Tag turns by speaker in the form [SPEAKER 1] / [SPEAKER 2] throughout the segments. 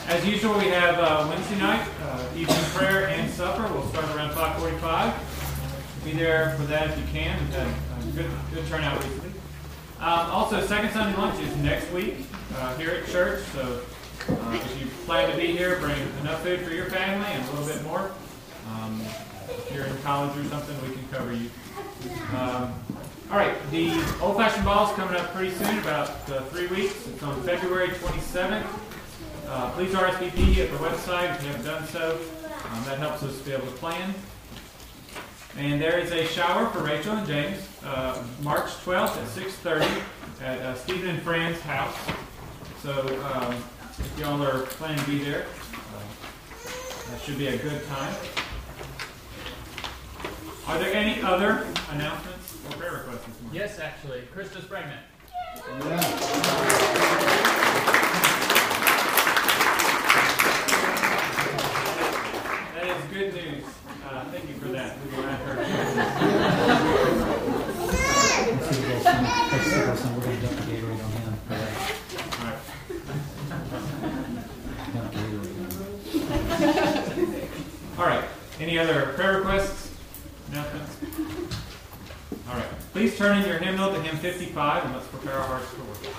[SPEAKER 1] As usual, we have Wednesday night, evening prayer and supper. We'll start around 5:45. Be there for that if you can. We've had a good turnout recently. Also, Second Sunday lunch is next week here at church. So if you plan to be here, bring enough food for your family and a little bit more. If you're in college or something, we can cover you. All right, the old-fashioned ball is coming up pretty soon, about 3 weeks. It's on February 27th. Please RSVP at the website if you haven't done so. That helps us be able to plan. And there is a shower for Rachel and James, March 12th at 6:30 at Stephen and Fran's house. So if y'all are planning to be there, that should be a good time. Are there any other announcements or prayer requests this morning?
[SPEAKER 2] Yes, actually. Krista's pregnant.
[SPEAKER 3] Yeah.
[SPEAKER 1] That is good news. Thank you for that. We will add her.
[SPEAKER 4] We're going to dump the Gatorade on him.
[SPEAKER 1] All right. Any other prayer requests? Announcements? All right. Please turn in your hymnal to hymn 55 and let's prepare our hearts for worship.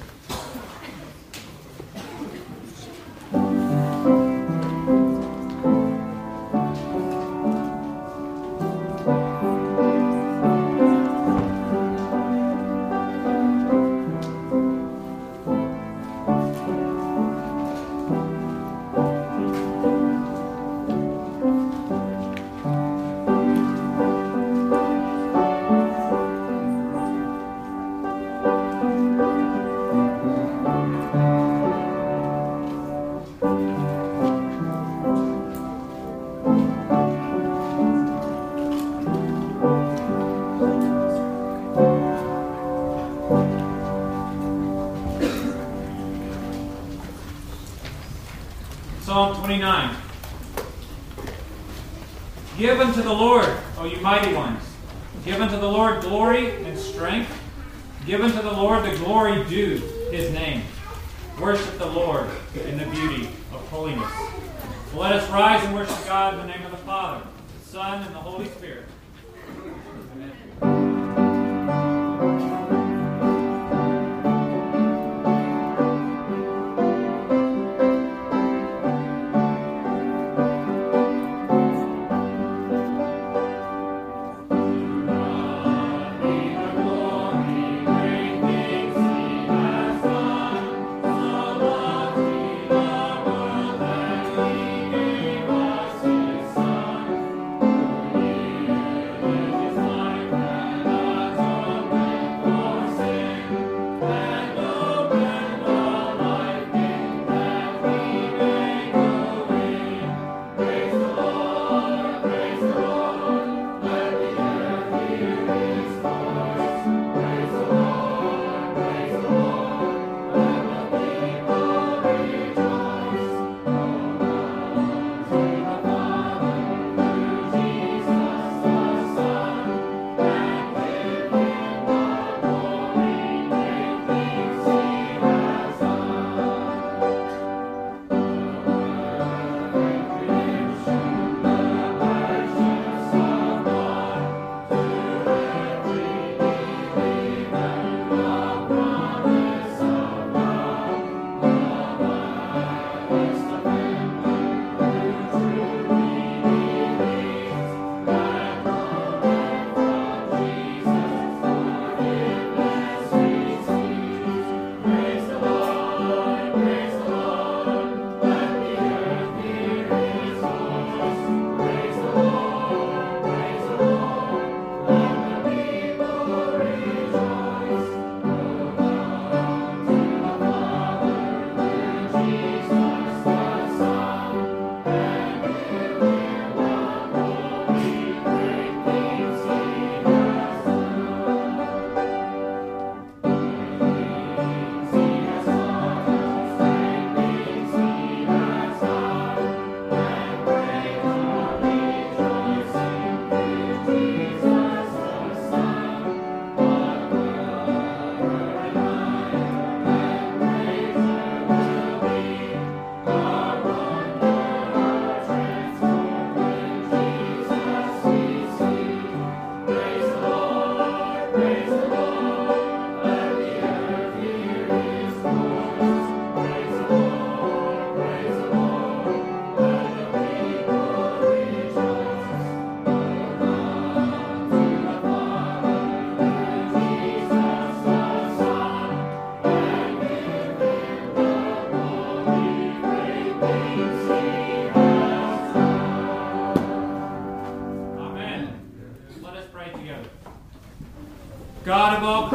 [SPEAKER 1] Psalm 29. Give unto the Lord, O you mighty ones. Give unto the Lord glory and strength. Give unto the Lord the glory due his name. Worship the Lord in the beauty of holiness. So let us rise and worship God in the name of the Father, the Son, and the Holy Spirit. Amen.
[SPEAKER 5] Yeah.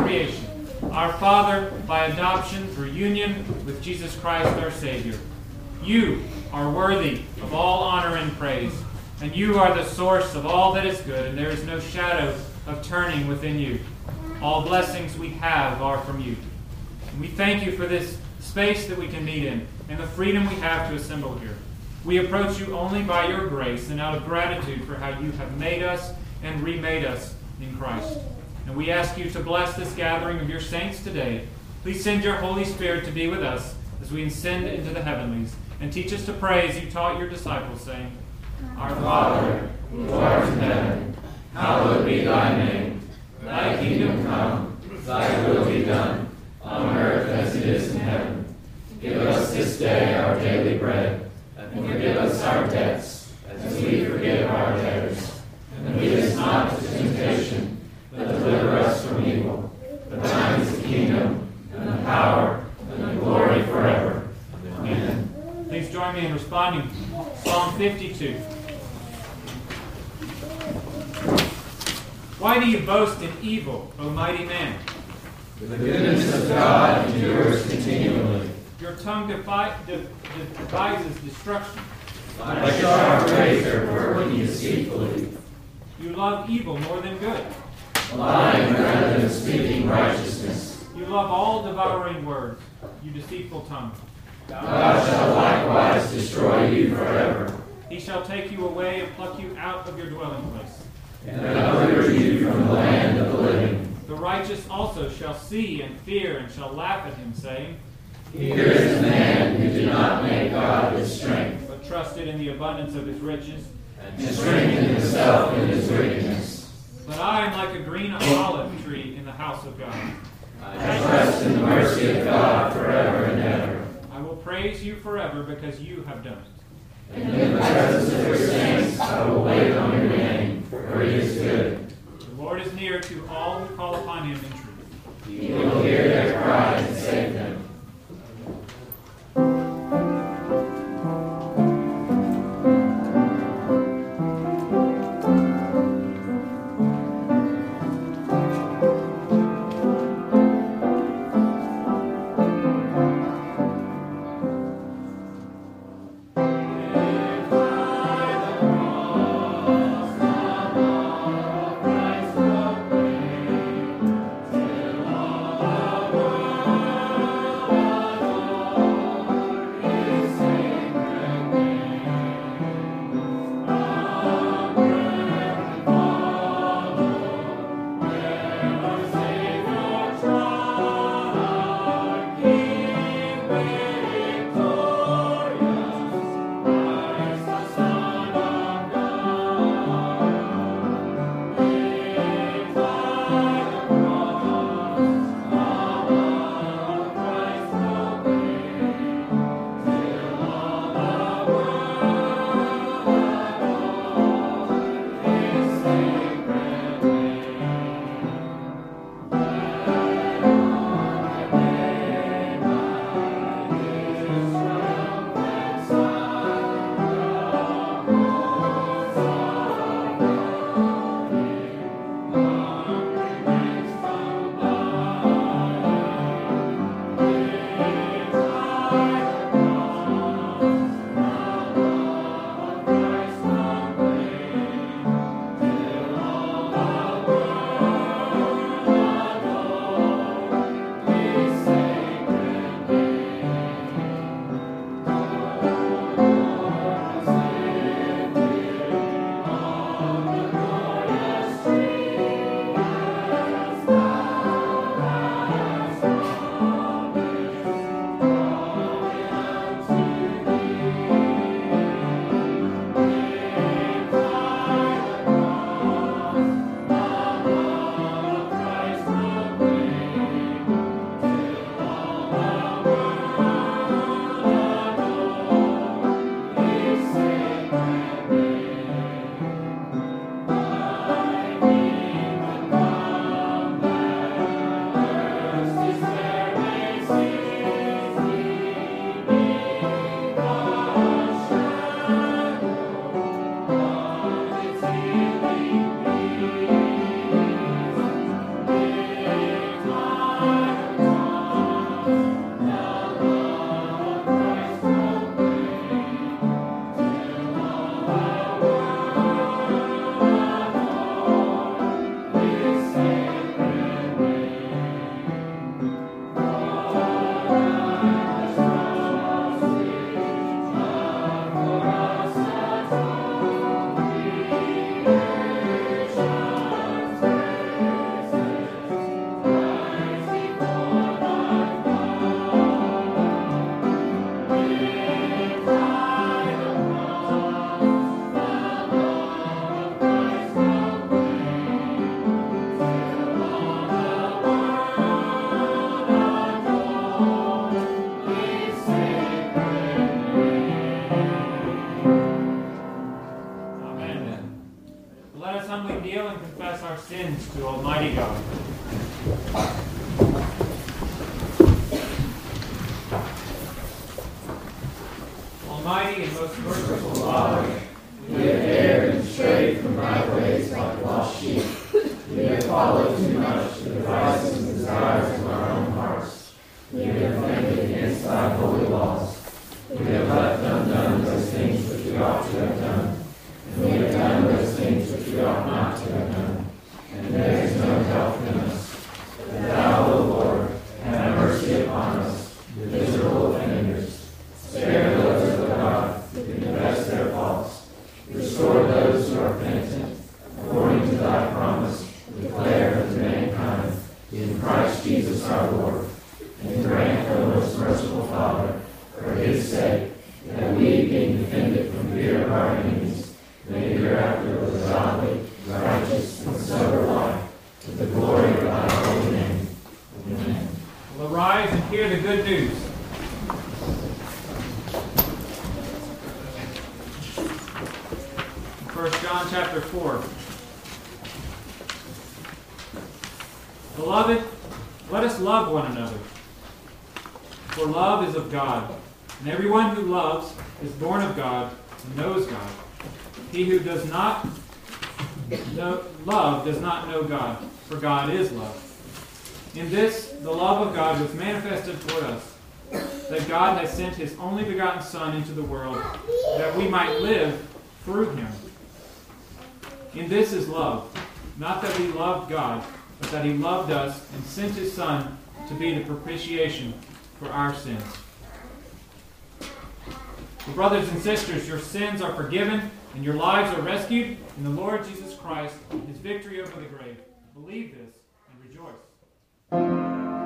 [SPEAKER 1] creation, our Father by adoption through union with Jesus Christ our Savior. You are worthy of all honor and praise, and you are the source of all that is good, and there is no shadow of turning within you. All blessings we have are from you. And we thank you for this space that we can meet in, and the freedom we have to assemble here. We approach you only by your grace and out of gratitude for how you have made us and remade us in Christ. And we ask you to bless this gathering of your saints today. Please send your Holy Spirit to be with us as we ascend into the heavenlies, and teach us to pray as you taught your disciples, saying, Our Father, who art in heaven, hallowed be thy name. Thy kingdom come, thy will be done, on earth as it is in heaven. Give us this day our daily bread, and forgive us our debts, as we forgive our debtors. And lead us not into temptation, but deliver us from evil. For thine is the kingdom, and the power, and the glory forever. Amen. Please join me in responding to Psalm 52. Why do you boast in evil, O mighty man?
[SPEAKER 2] The goodness of God endures continually.
[SPEAKER 1] Your tongue devises destruction.
[SPEAKER 2] Like a sharp razor working deceitfully.
[SPEAKER 1] You love evil more than good.
[SPEAKER 2] Lying rather than speaking righteousness.
[SPEAKER 1] You love all devouring words, you deceitful tongue.
[SPEAKER 2] God shall likewise destroy you forever,
[SPEAKER 1] He shall take you away and pluck you out of your dwelling place.
[SPEAKER 2] and uproot you from the land of the living.
[SPEAKER 1] The righteous also shall see and fear and shall laugh at him, saying,
[SPEAKER 2] Here is a man who did not make God his strength,
[SPEAKER 1] but trusted in the abundance of his riches.
[SPEAKER 2] and strengthened himself in his wickedness.
[SPEAKER 1] But I am like a green olive tree in the house of God.
[SPEAKER 2] I trust in the mercy of God forever and ever.
[SPEAKER 1] I will praise you forever because you have done it.
[SPEAKER 2] And in the presence of your saints I will wait on your name, for it is good.
[SPEAKER 1] The Lord is near to all who call upon him in truth.
[SPEAKER 2] He will hear their cry and save them.
[SPEAKER 1] reveal and confess our sins to Almighty God. Almighty and most merciful Father,
[SPEAKER 2] we have erred and strayed from thy ways like lost sheep. We have followed too much the devices and desires of our own hearts. We have offended against thy holy laws. We have left undone those things which we ought to have done. And we have done those things which we ought not to have done. And there is no help in us. But thou, O Lord, have mercy upon us, miserable offenders. Spare those, O God, who confess their faults. Restore those who are penitent, according to thy promise, declare unto mankind, in Christ Jesus our Lord. And grant, O most merciful Father, for his sake, that we, being defended from fear of our enemies, may hereafter live a godly, righteous, and sober life, to the glory of thy holy name. Amen.
[SPEAKER 1] We'll arise and hear the good news. 1 John chapter 4. Beloved, let us love one another. For love is of God, and everyone who loves is born of God and knows God. He who does not love does not know God, for God is love. In this, the love of God was manifested toward us, that God has sent his only begotten Son into the world, that we might live through him. In this is love, not that we loved God, but that he loved us and sent his Son to be the propitiation for our sins. So brothers and sisters, your sins are forgiven and your lives are rescued in the Lord Jesus Christ, his victory over the grave. Believe this and rejoice.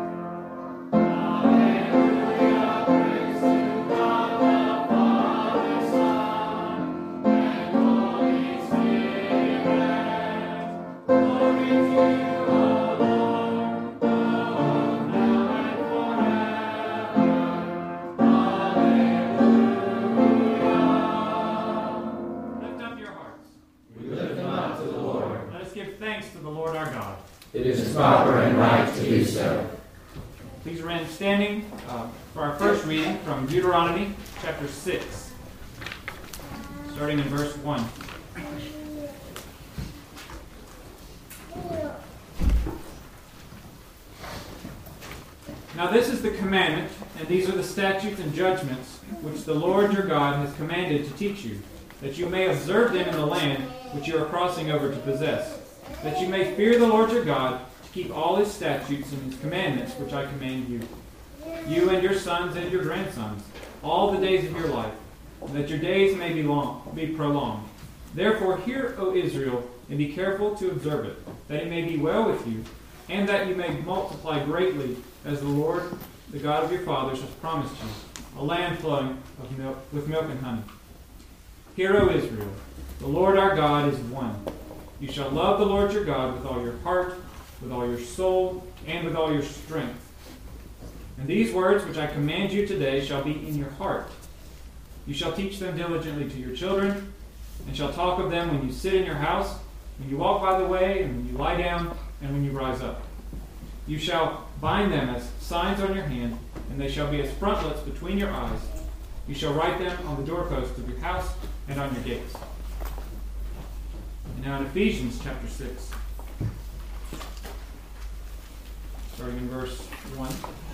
[SPEAKER 2] It is proper and right to do so.
[SPEAKER 1] Please remain standing for our first reading from Deuteronomy chapter 6, starting in verse 1. Now this is the commandment, and these are the statutes and judgments which the Lord your God has commanded to teach you, that you may observe them in the land which you are crossing over to possess, that you may fear the Lord your God, to keep all his statutes and his commandments which I command you, you and your sons and your grandsons, all the days of your life, and that your days may be prolonged. Therefore hear, O Israel, and be careful to observe it, that it may be well with you, and that you may multiply greatly, as the Lord, the God of your fathers, has promised you, a land flowing with milk and honey. Hear, O Israel, the Lord our God is one. You shall love the Lord your God with all your heart, with all your soul, and with all your strength. And these words which I command you today shall be in your heart. You shall teach them diligently to your children, and shall talk of them when you sit in your house, when you walk by the way, and when you lie down, and when you rise up. You shall bind them as signs on your hand, and they shall be as frontlets between your eyes. You shall write them on the doorposts of your house and on your gates. And now in Ephesians chapter 6, starting in verse 1.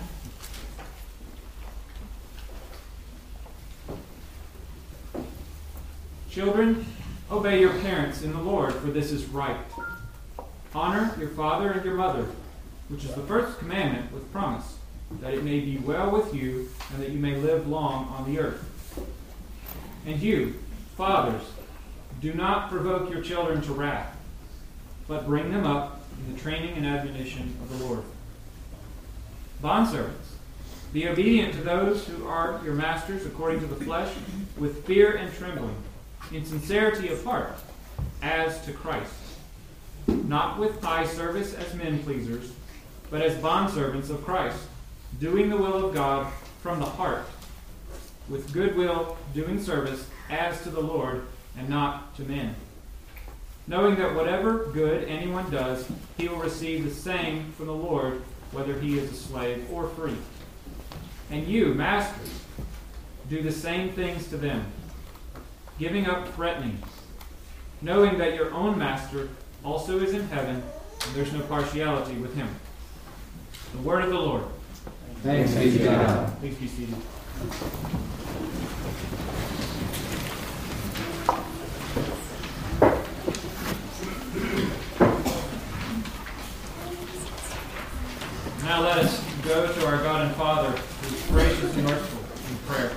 [SPEAKER 1] Children, obey your parents in the Lord, for this is right. Honor your father and your mother, which is the first commandment with promise, that it may be well with you and that you may live long on the earth. And you, fathers, do not provoke your children to wrath, but bring them up in the training and admonition of the Lord. Bondservants, be obedient to those who are your masters according to the flesh, with fear and trembling, in sincerity of heart, as to Christ, not with eye service as men pleasers, but as bondservants of Christ, doing the will of God from the heart, with good will, doing service as to the Lord and not to men, knowing that whatever good anyone does, he will receive the same from the Lord, whether he is a slave or free. And you, masters, do the same things to them, giving up threatening, knowing that your own master also is in heaven, and there's no partiality with him. The word of the Lord.
[SPEAKER 2] Thanks be to God.
[SPEAKER 1] Please be seated. Now let us go to our God and Father, who is gracious and merciful, in prayer.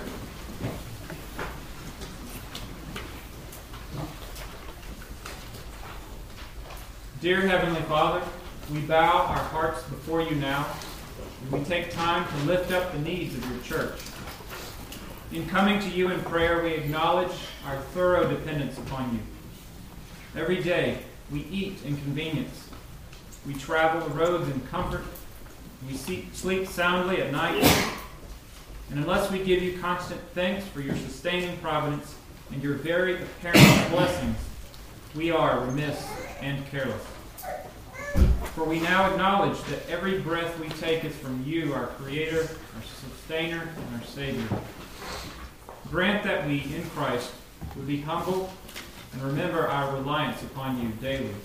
[SPEAKER 1] Dear Heavenly Father, we bow our hearts before you now, and we take time to lift up the needs of your church. In coming to you in prayer, we acknowledge our thorough dependence upon you. Every day, we eat in convenience. We travel the roads in comfort. We sleep soundly at night. And unless we give you constant thanks for your sustaining providence and your very apparent blessings, we are remiss and careless. For we now acknowledge that every breath we take is from you, our Creator, our Sustainer, and our Savior. Grant that we, in Christ, would be humble and remember our reliance upon you daily.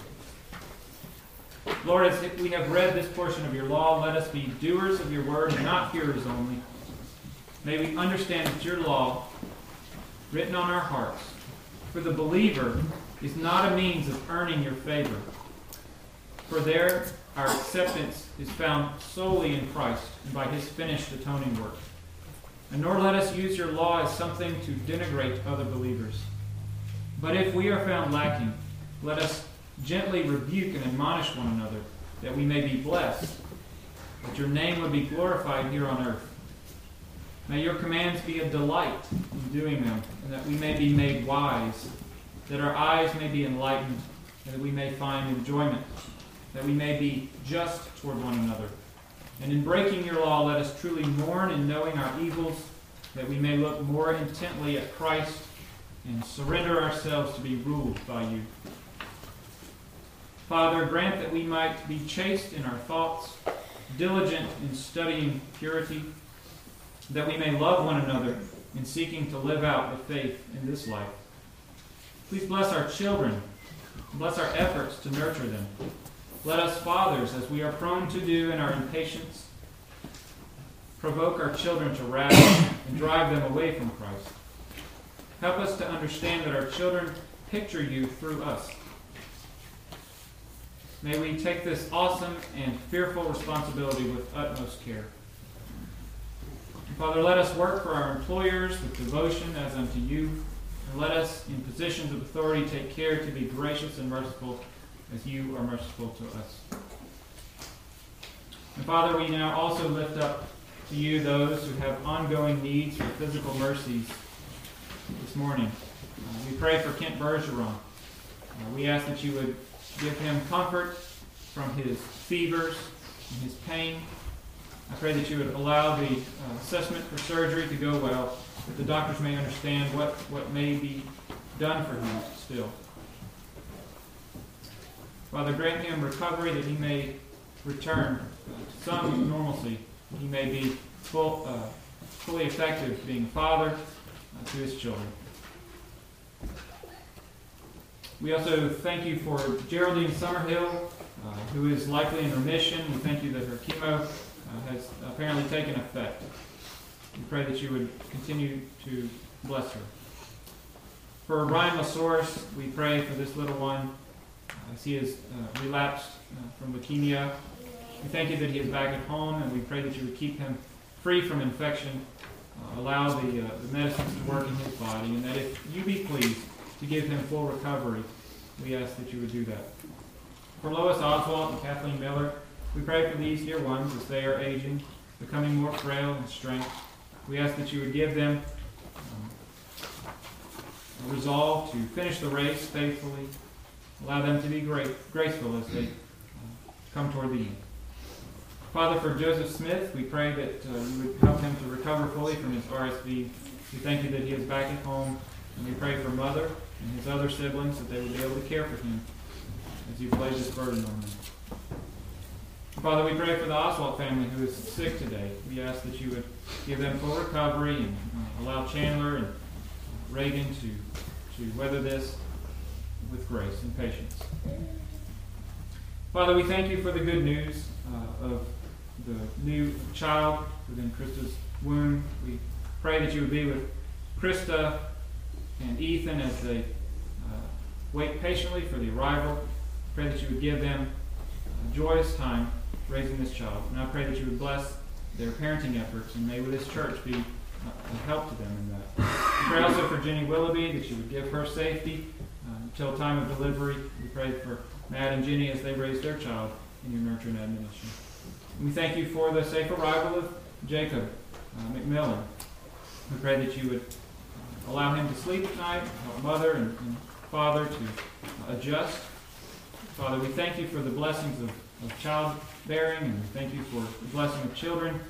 [SPEAKER 1] Lord, as we have read this portion of your law, let us be doers of your word and not hearers only. May we understand that your law, written on our hearts, for the believer is not a means of earning your favor. For there, our acceptance is found solely in Christ and by his finished atoning work. And nor let us use your law as something to denigrate other believers. But if we are found lacking, let us gently rebuke and admonish one another, that we may be blessed, that your name would be glorified here on earth. May your commands be a delight in doing them, and that we may be made wise, that our eyes may be enlightened, and that we may find enjoyment, that we may be just toward one another. And in breaking your law, let us truly mourn in knowing our evils, that we may look more intently at Christ and surrender ourselves to be ruled by you. Father, grant that we might be chaste in our thoughts, diligent in studying purity, that we may love one another in seeking to live out the faith in this life. Please bless our children, and bless our efforts to nurture them. Let us, fathers, as we are prone to do in our impatience, provoke our children to wrath and drive them away from Christ. Help us to understand that our children picture you through us. May we take this awesome and fearful responsibility with utmost care. And Father, let us work for our employers with devotion as unto you, and let us, in positions of authority, take care to be gracious and merciful as you are merciful to us. And Father, we now also lift up to you those who have ongoing needs for physical mercies this morning. We pray for Kent Bergeron. We ask that you would give him comfort from his fevers and his pain. I pray that you would allow the assessment for surgery to go well, that the doctors may understand what may be done for him still. Father, grant him recovery that he may return to some normalcy. He may be fully effective being a father to his children. We also thank you for Geraldine Summerhill, who is likely in remission. We thank you that her chemo has apparently taken effect. We pray that you would continue to bless her. For Ryan LaSource, we pray for this little one as he has relapsed from leukemia. We thank you that he is back at home, and we pray that you would keep him free from infection, allow the medicines to work in his body, and that if you be pleased to give him full recovery, we ask that you would do that. For Lois Oswald and Kathleen Miller, we pray for these dear ones as they are aging, becoming more frail in strength. We ask that you would give them a resolve to finish the race faithfully, allow them to be graceful as they come toward the end. Father, for Joseph Smith, we pray that you would help him to recover fully from his RSV. We thank you that he is back at home, and we pray for Mother and his other siblings, that they would be able to care for him as you place this burden on them. Father, we pray for the Oswald family who is sick today. We ask that you would give them full recovery and allow Chandler and Reagan to weather this with grace and patience. Father, we thank you for the good news of the new child within Krista's womb. We pray that you would be with Krista and Ethan as they wait patiently for the arrival. Pray that you would give them a joyous time raising this child. And I pray that you would bless their parenting efforts, and may this church be a help to them in that. We pray also for Jenny Willoughby, that you would give her safety until time of delivery. We pray for Matt and Jenny as they raise their child in your nurture and admonition. And we thank you for the safe arrival of Jacob McMillan. We pray that you would allow him to sleep at night, help mother and father to adjust. Father, we thank you for the blessings of childbearing, and we thank you for the blessing of children.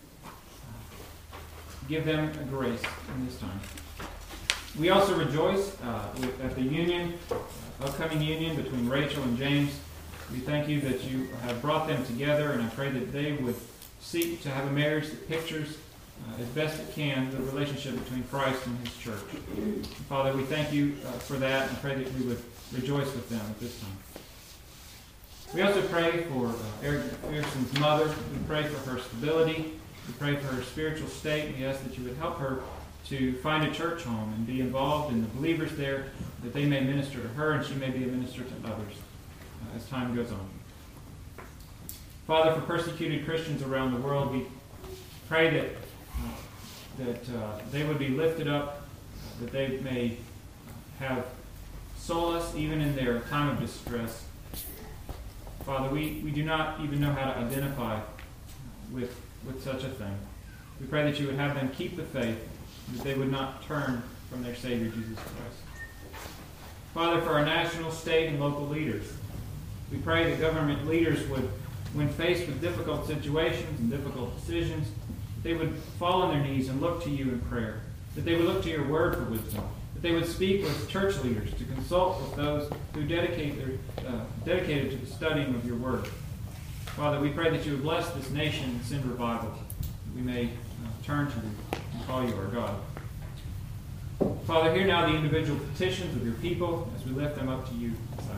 [SPEAKER 1] Give them a grace in this time. We also rejoice at the union, upcoming union between Rachel and James. We thank you that you have brought them together, and I pray that they would seek to have a marriage that pictures as best it can the relationship between Christ and his church. Father, we thank you for that, and pray that we would rejoice with them at this time. We also pray for Eric Pearson's mother. We pray for her stability. We pray for her spiritual state. We ask that you would help her to find a church home and be involved in the believers there, that they may minister to her and she may be a minister to others as time goes on. Father, for persecuted Christians around the world, we pray that they would be lifted up, that they may have solace even in their time of distress. Father, we do not even know how to identify with such a thing. We pray that you would have them keep the faith, that they would not turn from their Savior, Jesus Christ. Father, for our national, state, and local leaders, we pray that government leaders would, when faced with difficult situations and difficult decisions, they would fall on their knees and look to you in prayer, that they would look to your word for wisdom, that they would speak with church leaders to consult with those who dedicated to the studying of your word. Father, we pray that you would bless this nation and send revival, that we may turn to you and call you our God. Father, hear now the individual petitions of your people as we lift them up to you in silence.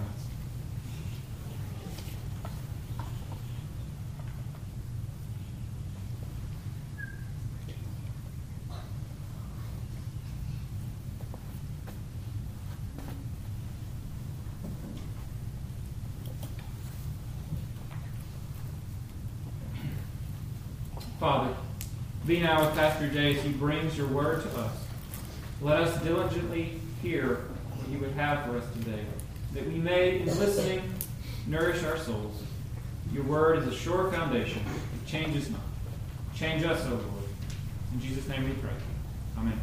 [SPEAKER 1] Father, be now with Pastor Jay as he brings your word to us. Let us diligently hear what you would have for us today, that we may, in listening, nourish our souls. Your word is a sure foundation. It changes not. Change us, O Lord. In Jesus' name we pray. Amen.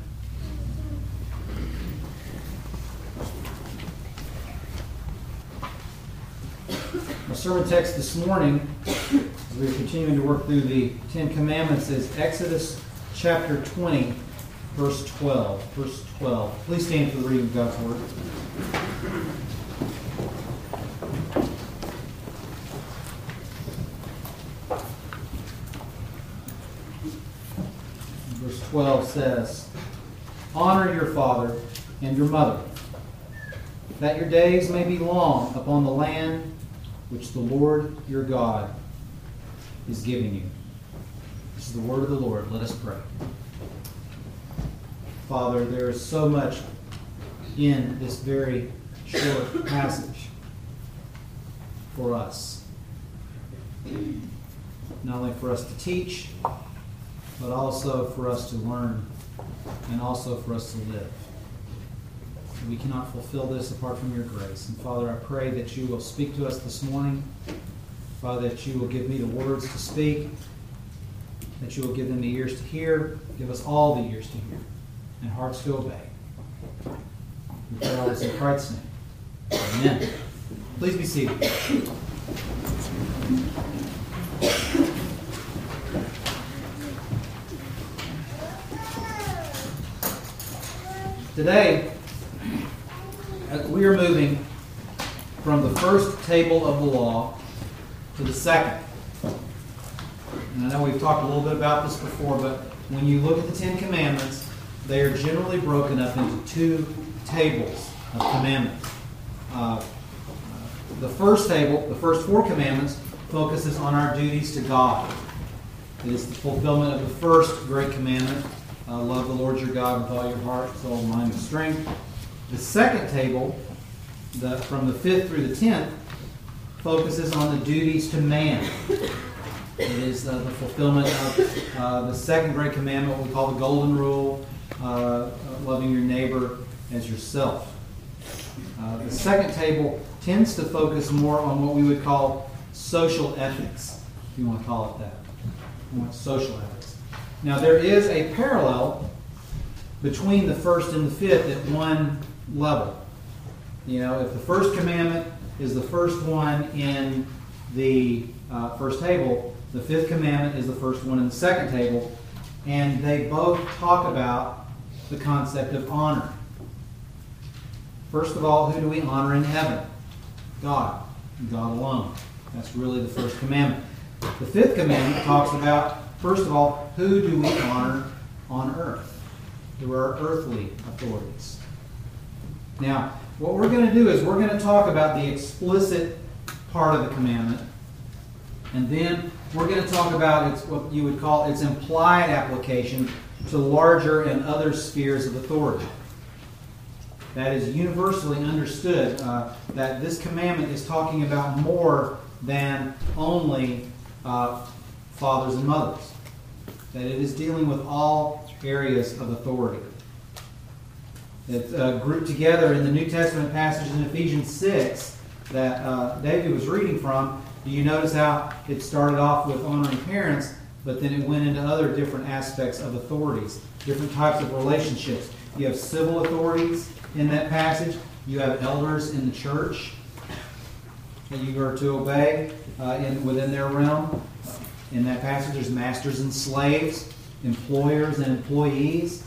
[SPEAKER 4] Our sermon text this morning, as we're continuing to work through the Ten Commandments, is Exodus chapter 20, verse 12. Verse 12. Please stand for the reading of God's word. Verse 12 says, "Honor your father and your mother, that your days may be long upon the land which the Lord your God is giving you." This is the word of the Lord. Let us pray. Father, there is so much in this very short passage for us. Not only for us to teach, but also for us to learn, and also for us to live. We cannot fulfill this apart from your grace. And Father, I pray that you will speak to us this morning. Father, that you will give me the words to speak, that you will give them the ears to hear, give us all the ears to hear, and hearts to obey. We pray all this in Christ's name. Amen. Please be seated. Today, we are moving from the first table of the law to the second. And I know we've talked a little bit about this before, but when you look at the Ten Commandments, they are generally broken up into two tables of commandments. The first table, the first four commandments, focuses on our duties to God. It is the fulfillment of the first great commandment, love the Lord your God with all your heart, soul, mind, and strength. The second table, from the 5th through the 10th, focuses on the duties to man. It is the fulfillment of the second great commandment, what we call the Golden Rule, loving your neighbor as yourself. The second table tends to focus more on what we would call social ethics, if you want to call it that. Social ethics. Now, there is a parallel between the first and the fifth at one level. You know, if the first commandment is the first one in the first table, the fifth commandment is the first one in the second table, and they both talk about the concept of honor. First of all, who do we honor in heaven? God. God alone. That's really the first commandment. The fifth commandment talks about, first of all, who do we honor on earth? Who are our earthly authorities? Now, what we're going to do is we're going to talk about the explicit part of the commandment, and then we're going to talk about its, what you would call its implied application to larger and other spheres of authority. That is universally understood that this commandment is talking about more than only fathers and mothers. That it is dealing with all areas of authority. It's grouped together in the New Testament passage in Ephesians 6 that David was reading from. Do you notice how it started off with honoring parents, but then it went into other different aspects of authorities, different types of relationships. You have civil authorities in that passage. You have elders in the church that you are to obey within their realm. In that passage, there's masters and slaves, employers and employees.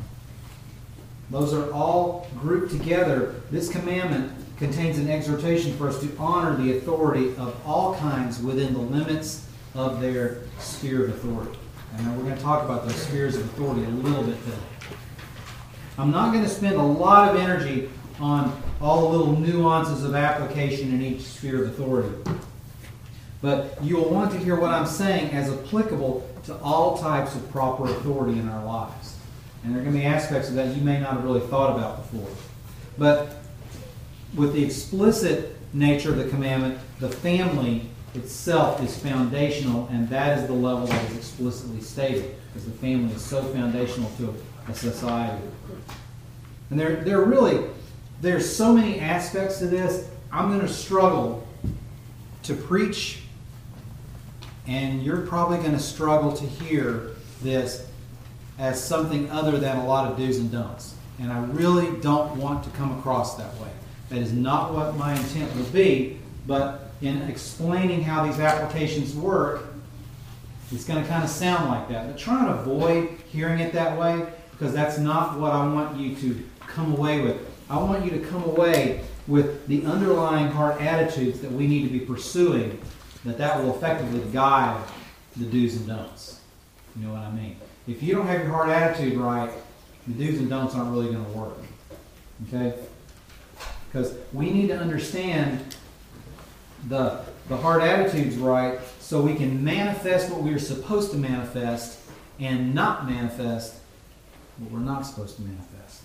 [SPEAKER 4] Those are all grouped together. This commandment contains an exhortation for us to honor the authority of all kinds within the limits of their sphere of authority. And we're going to talk about those spheres of authority a little bit today. I'm not going to spend a lot of energy on all the little nuances of application in each sphere of authority. But you will want to hear what I'm saying as applicable to all types of proper authority in our lives. And there are going to be aspects of that you may not have really thought about before. But with the explicit nature of the commandment, the family itself is foundational, and that is the level that is explicitly stated, because the family is so foundational to a society. And there's so many aspects to this. I'm going to struggle to preach, and you're probably going to struggle to hear this as something other than a lot of do's and don'ts. And I really don't want to come across that way. That is not what my intent would be, but in explaining how these applications work, it's going to kind of sound like that. But try and avoid hearing it that way, because that's not what I want you to come away with. I want you to come away with the underlying heart attitudes that we need to be pursuing, that will effectively guide the do's and don'ts. You know what I mean? If you don't have your heart attitude right, the do's and don'ts aren't really going to work. Okay? Because we need to understand the heart attitudes right so we can manifest what we are supposed to manifest and not manifest what we're not supposed to manifest.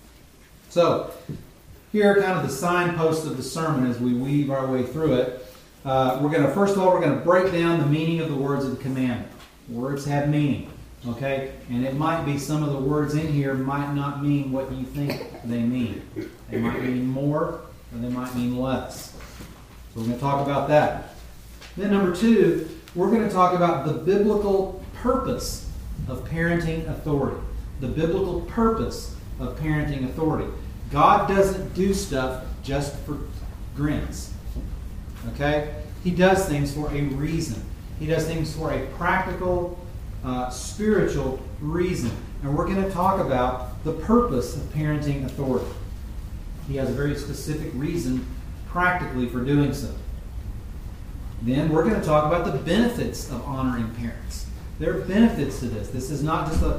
[SPEAKER 4] So, here are kind of the signposts of the sermon as we weave our way through it. First of all, we're going to break down the meaning of the words of the commandment. Words have meaning. Okay? And it might be some of the words in here might not mean what you think they mean. They might mean more, or they might mean less. So we're going to talk about that. Then number 2, we're going to talk about the biblical purpose of parenting authority. The biblical purpose of parenting authority. God doesn't do stuff just for grins. Okay? He does things for a reason. He does things for a practical, spiritual reason. And we're going to talk about the purpose of parenting authority. He has a very specific reason practically for doing so. Then we're going to talk about the benefits of honoring parents. There are benefits to this. This is not just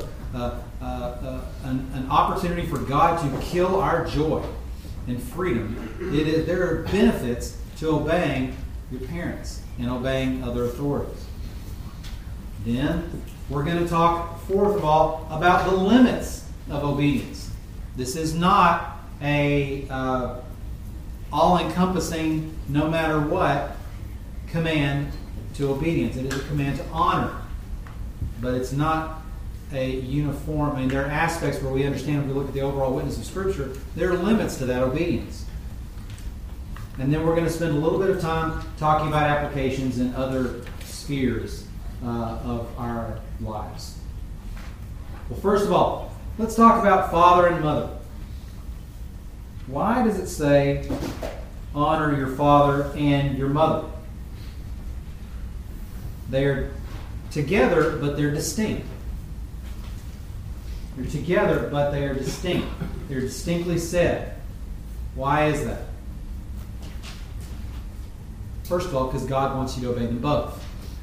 [SPEAKER 4] an opportunity for God to kill our joy and freedom. There are benefits to obeying your parents and obeying other authorities. Then we're going to talk, fourth of all, about the limits of obedience. This is not a all-encompassing, no matter what, command to obedience. It is a command to honor. But it's not a uniform. I mean, there are aspects where we understand, if we look at the overall witness of Scripture, there are limits to that obedience. And then we're going to spend a little bit of time talking about applications in other spheres of our lives. Well, first of all, let's talk about father and mother. Why does it say, honor your father and your mother? They're together, but they're distinct. They're together, but they are distinct. They're distinctly said. Why is that? First of all, because God wants you to obey them both.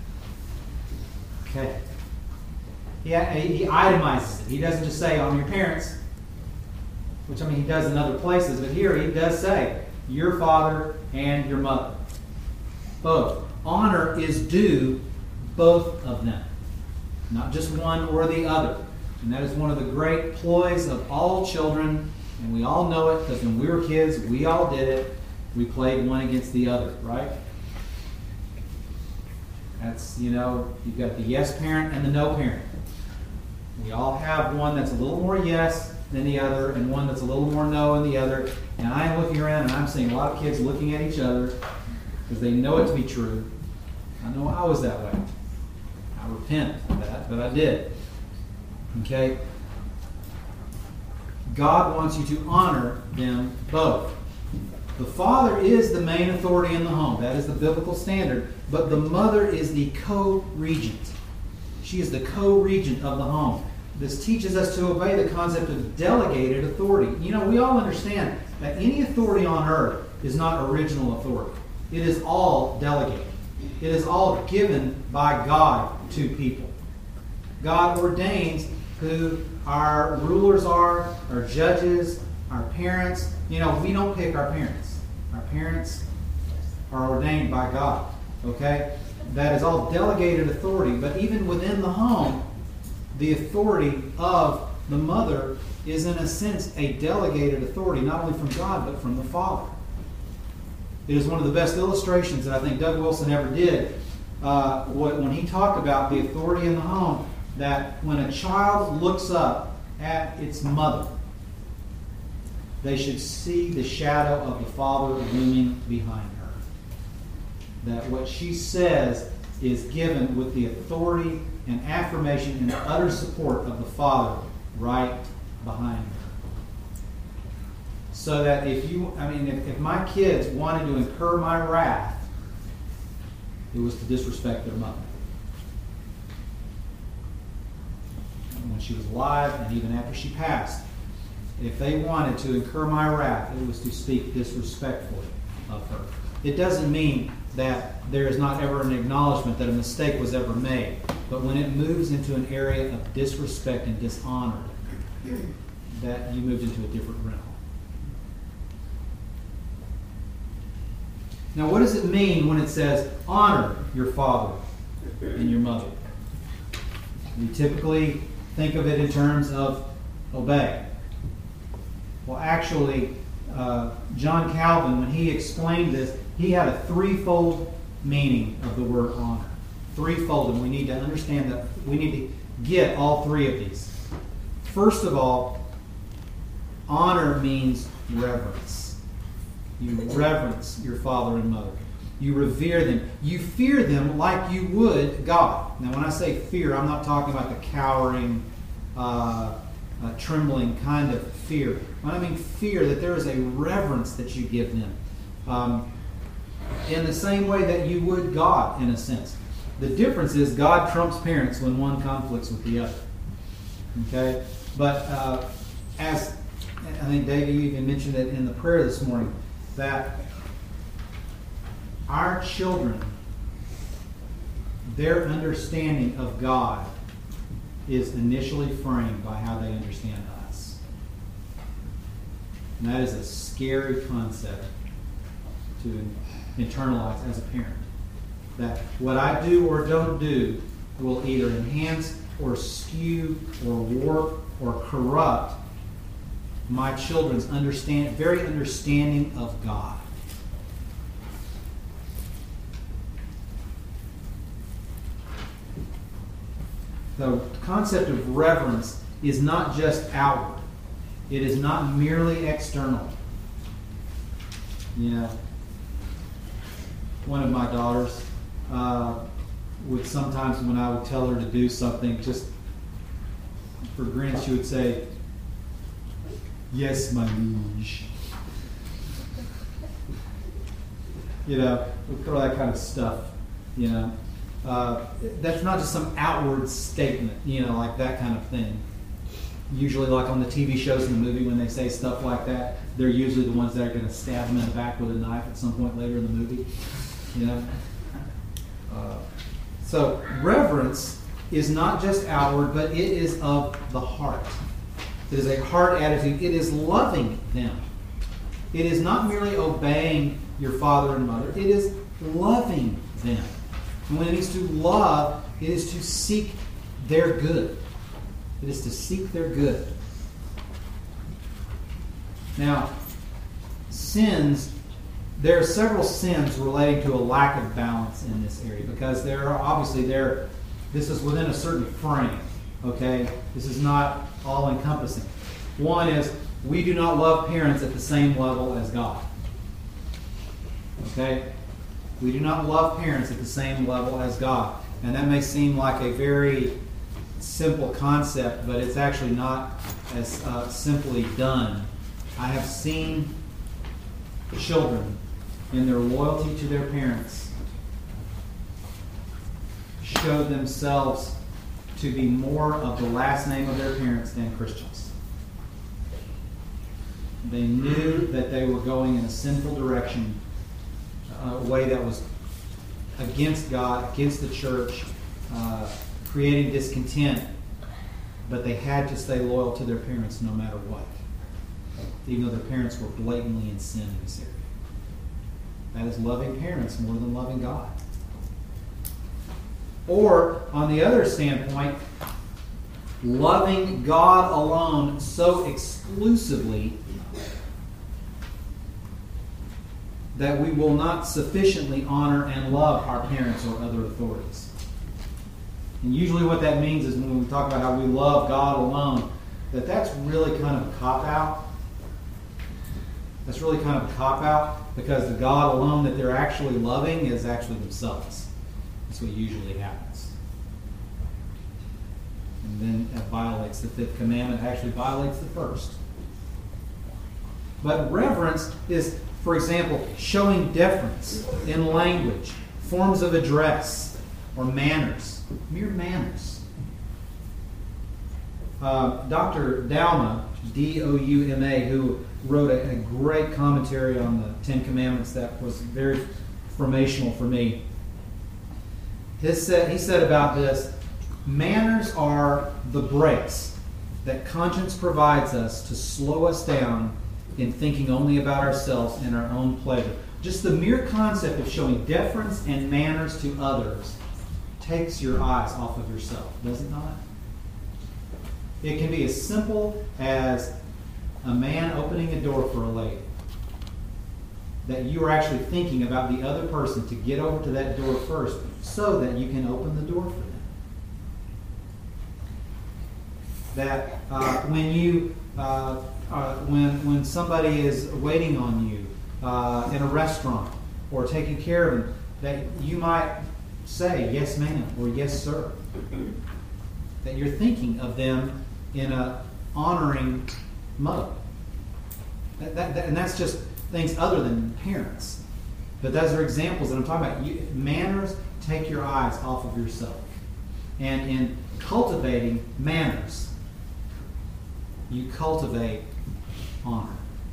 [SPEAKER 4] Okay. He itemizes it. He doesn't just say, honor your parents, which, I mean, he does in other places, but here he does say, your father and your mother. Both. Honor is due both of them, not just one or the other. And that is one of the great ploys of all children, and we all know it because when we were kids, we all did it. We played one against the other, right? That's, you've got the yes parent and the no parent. We all have one that's a little more yes than the other, and one that's a little more no than the other. And I'm looking around and I'm seeing a lot of kids looking at each other because they know it to be true. I know I was that way. I repent of that, but I did. Okay? God wants you to honor them both. The father is the main authority in the home. That is the biblical standard. But the mother is the co-regent. She is the co-regent of the home. This teaches us to obey the concept of delegated authority. We all understand that any authority on earth is not original authority. It is all delegated. It is all given by God to people. God ordains who our rulers are, our judges, our parents. We don't pick our parents. Our parents are ordained by God. Okay? That is all delegated authority. But even within the home, the authority of the mother is, in a sense, a delegated authority, not only from God, but from the father. It is one of the best illustrations that I think Doug Wilson ever did when he talked about the authority in the home, that when a child looks up at its mother, they should see the shadow of the father looming behind her. That what she says is given with the authority and affirmation and utter support of the father right behind her. So that if my kids wanted to incur my wrath, it was to disrespect their mother. When she was alive and even after she passed, if they wanted to incur my wrath, it was to speak disrespectfully of her. It doesn't mean that there is not ever an acknowledgement that a mistake was ever made. But when it moves into an area of disrespect and dishonor, that you moved into a different realm. Now, what does it mean when it says, honor your father and your mother? We typically think of it in terms of obey. Well, actually, John Calvin, when he explained this, he had a threefold meaning of the word honor. Threefold, and we need to understand that we need to get all three of these. First of all, honor means reverence. You reverence your father and mother. You revere them. You fear them like you would God. Now, when I say fear, I'm not talking about the cowering, trembling kind of fear. When I mean fear, that there is a reverence that you give them. In the same way that you would God, in a sense. The difference is God trumps parents when one conflicts with the other. Okay? But I think, David, you even mentioned it in the prayer this morning, that our children, their understanding of God is initially framed by how they understand us. And that is a scary concept to internalize as a parent. That what I do or don't do will either enhance or skew or warp or corrupt my children's very understanding of God. The concept of reverence is not just outward. It is not merely external. You know, one of my daughters would sometimes, when I would tell her to do something, just for grins, she would say, "Yes, my liege." You know, we throw that kind of stuff, you know. That's not just some outward statement, you know, like that kind of thing. Usually, like on the TV shows and the movie, when they say stuff like that, they're usually the ones that are going to stab them in the back with a knife at some point later in the movie, you know. So reverence is not just outward, but it is of the heart. It is a heart attitude. It is loving them. It is not merely obeying your father and mother. It is loving them. And when it means to love, it is to seek their good. It is to seek their good. Now, sins, there are several sins relating to a lack of balance in this area, because there are obviously this is within a certain frame. Okay? This is not all encompassing. One is we do not love parents at the same level as God. Okay? We do not love parents at the same level as God. And that may seem like a very simple concept, but it's actually not as simply done. I have seen children, in their loyalty to their parents, show themselves to be more of the last name of their parents than Christians. They knew that they were going in a sinful direction, a way that was against God, against the church, creating discontent, but they had to stay loyal to their parents no matter what, even though their parents were blatantly in sin in this area. That is loving parents more than loving God. Or, on the other standpoint, loving God alone so exclusively that we will not sufficiently honor and love our parents or other authorities. And usually what that means is, when we talk about how we love God alone, that's really kind of a cop-out. That's really kind of a cop-out, because the God alone that they're actually loving is actually themselves. That's what usually happens. And then it violates the fifth commandment, actually violates the first. But reverence is, for example, showing deference in language, forms of address, or manners. Mere manners. Dr. Douma, D-O-U-M-A, who wrote a great commentary on the Ten Commandments that was very formational for me. He said about this, manners are the brakes that conscience provides us to slow us down in thinking only about ourselves and our own pleasure. Just the mere concept of showing deference and manners to others takes your eyes off of yourself, does it not? It can be as simple as a man opening a door for a lady. That you are actually thinking about the other person to get over to that door first so that you can open the door for them. That when somebody is waiting on you in a restaurant or taking care of them, that you might say, "Yes, ma'am," or "Yes, sir." That you're thinking of them in an honoring mode. And that's just things other than parents. But those are examples that I'm talking about. Manners take your eyes off of yourself. And in cultivating manners, you cultivate honor.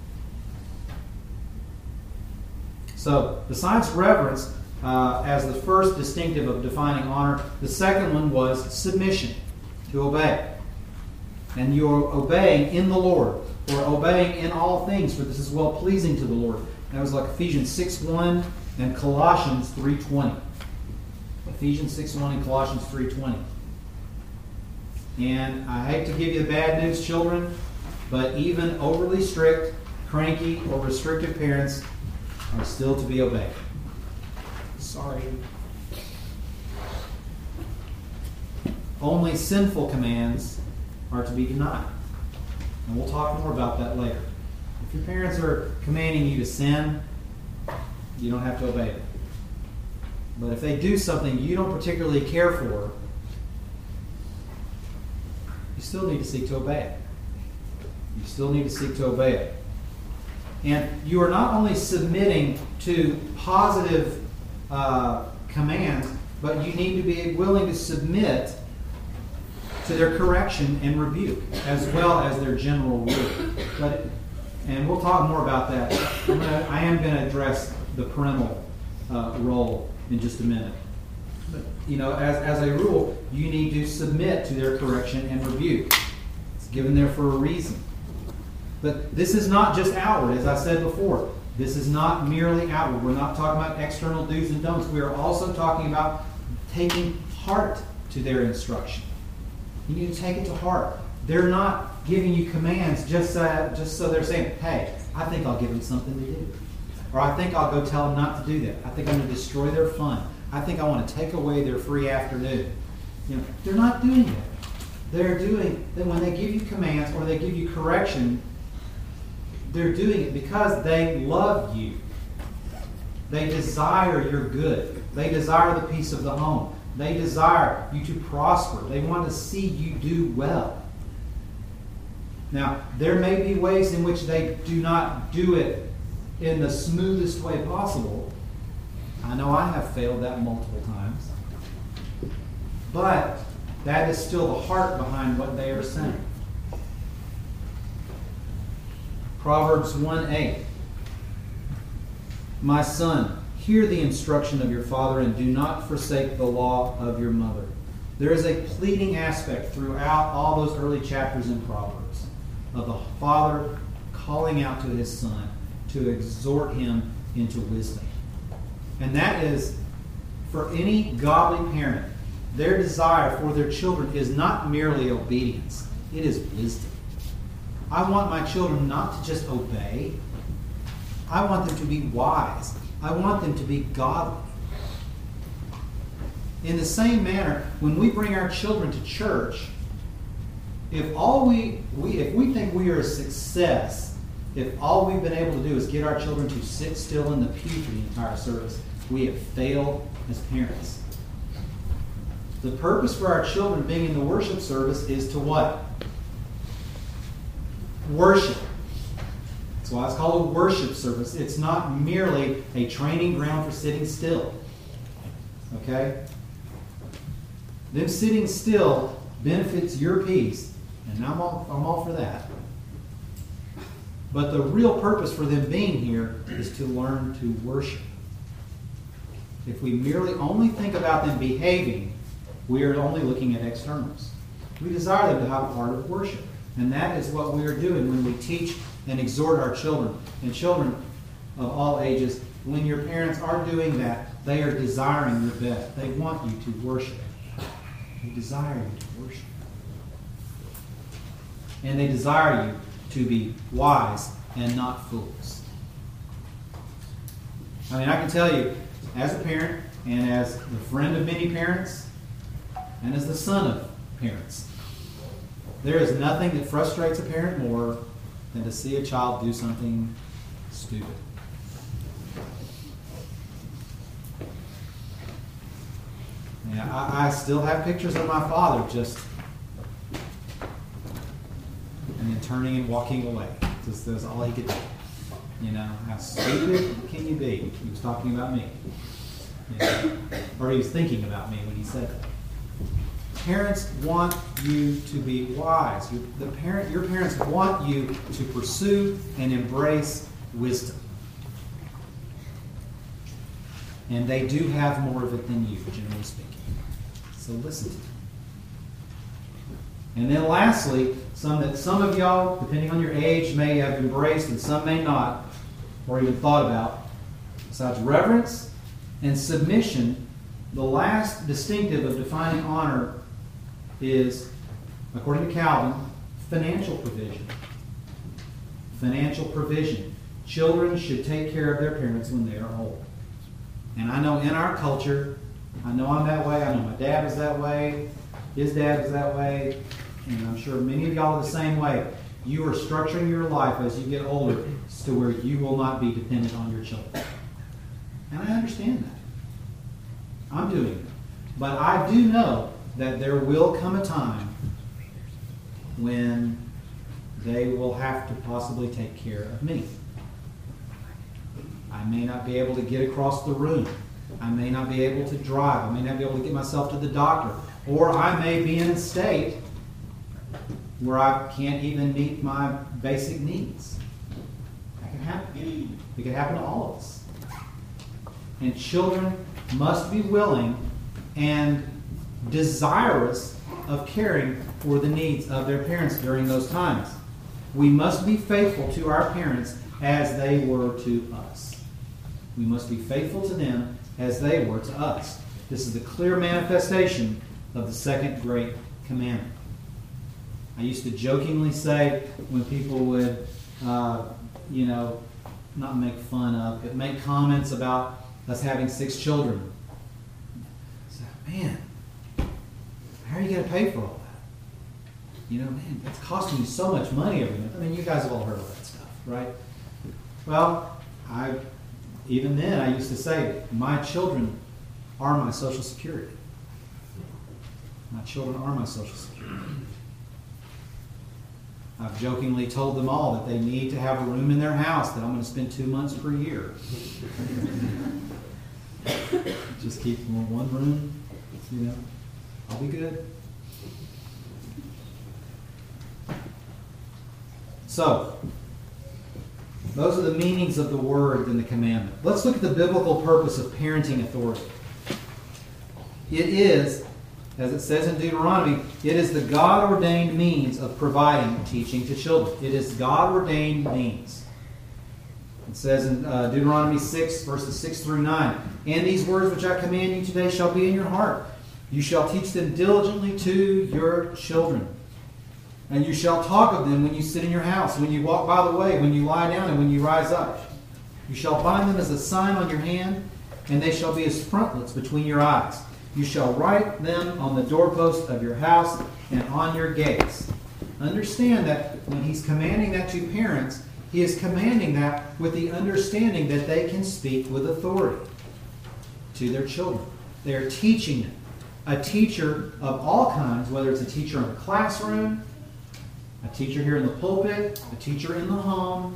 [SPEAKER 4] So, besides reverence as the first distinctive of defining honor, the second one was submission, to obey. And you're obeying in the Lord, or obeying in all things, for this is well-pleasing to the Lord. And that was like Ephesians 6:1 and Colossians 3:20. Ephesians 6:1 and Colossians 3:20. And I hate to give you the bad news, children, but even overly strict, cranky, or restrictive parents are still to be obeyed. Sorry. Only sinful commands are to be denied. And we'll talk more about that later. If your parents are commanding you to sin, you don't have to obey them. But if they do something you don't particularly care for, you still need to seek to obey it. You still need to seek to obey it. And you are not only submitting to positive commands, but you need to be willing to submit to their correction and rebuke, as well as their general rule. And we'll talk more about that. I am going to address the parental role in just a minute. But, as a rule, you need to submit to their correction and rebuke. It's given there for a reason. But this is not just outward, as I said before. This is not merely outward. We're not talking about external do's and don'ts. We are also talking about taking heart to their instruction. You need to take it to heart. They're not giving you commands just so they're saying, hey, I think I'll give them something to do. Or I think I'll go tell them not to do that. I think I'm going to destroy their fun. I think I want to take away their free afternoon. They're not doing that. They're doing that when they give you commands or they give you correction. They're doing it because they love you. They desire your good. They desire the peace of the home. They desire you to prosper. They want to see you do well. Now, there may be ways in which they do not do it in the smoothest way possible. I know I have failed that multiple times. But that is still the heart behind what they are saying. Proverbs 1:8. My son, hear the instruction of your father and do not forsake the law of your mother. There is a pleading aspect throughout all those early chapters in Proverbs of the father calling out to his son to exhort him into wisdom. And that is, for any godly parent, their desire for their children is not merely obedience. It is wisdom. I want my children not to just obey. I want them to be wise. I want them to be godly. In the same manner, when we bring our children to church, if we think we are a success, if all we've been able to do is get our children to sit still in the pew for the entire service, we have failed as parents. The purpose for our children being in the worship service is to what? Worship. That's why it's called a worship service. It's not merely a training ground for sitting still. Okay? Them sitting still benefits your peace, and I'm all for that. But the real purpose for them being here is to learn to worship. If we merely only think about them behaving, we are only looking at externals. We desire them to have a heart of worship. And that is what we are doing when we teach and exhort our children. And children of all ages, when your parents are doing that, they are desiring your best. They want you to worship. They desire you to worship. And they desire you to be wise and not fools. I mean, I can tell you, as a parent, and as the friend of many parents, and as the son of parents, there is nothing that frustrates a parent more than to see a child do something stupid. Yeah, I still have pictures of my father just and then turning and walking away. Just that's all he could do. How stupid can you be? He was talking about me. Or he was thinking about me when he said that. Parents want you to be wise. Your parents want you to pursue and embrace wisdom. And they do have more of it than you, generally speaking. So listen to them. And then lastly, some of y'all, depending on your age, may have embraced and some may not, or even thought about. Besides reverence and submission, the last distinctive of defining honor is, according to Calvin, financial provision. Financial provision. Children should take care of their parents when they are old. And I know in our culture, I know I'm that way, I know my dad was that way, his dad was that way, and I'm sure many of y'all are the same way. You are structuring your life as you get older to where you will not be dependent on your children. And I understand that. I'm doing it. But I do know that there will come a time when they will have to possibly take care of me. I may not be able to get across the room. I may not be able to drive. I may not be able to get myself to the doctor. Or I may be in a state where I can't even meet my basic needs. That can happen. It can happen to all of us. And children must be willing and desirous of caring for the needs of their parents during those times. We must be faithful to our parents as they were to us. We must be faithful to them as they were to us. This is the clear manifestation of the second great commandment. I used to jokingly say when people would, not make fun of, but make comments about us having 6 children. I said, man, how are you going to pay for all that? Man, that's costing you so much money every month. I mean, you guys have all heard of that stuff, right? Well, even then I used to say, my children are my Social Security. My children are my Social Security. I've jokingly told them all that they need to have a room in their house that I'm going to spend 2 months per year. Just keep them in one room, I'll be good. So, those are the meanings of the word in the commandment. Let's look at the biblical purpose of parenting authority. It is, as it says in Deuteronomy, it is the God-ordained means of providing teaching to children. It is God-ordained means. It says in Deuteronomy 6, verses 6 through 9, "And these words which I command you today shall be in your heart. You shall teach them diligently to your children. And you shall talk of them when you sit in your house, when you walk by the way, when you lie down, and when you rise up. You shall bind them as a sign on your hand, and they shall be as frontlets between your eyes. You shall write them on the doorposts of your house and on your gates." Understand that when he's commanding that to parents, he is commanding that with the understanding that they can speak with authority to their children. They are teaching them. A teacher of all kinds, whether it's a teacher in a classroom, a teacher here in the pulpit, a teacher in the home,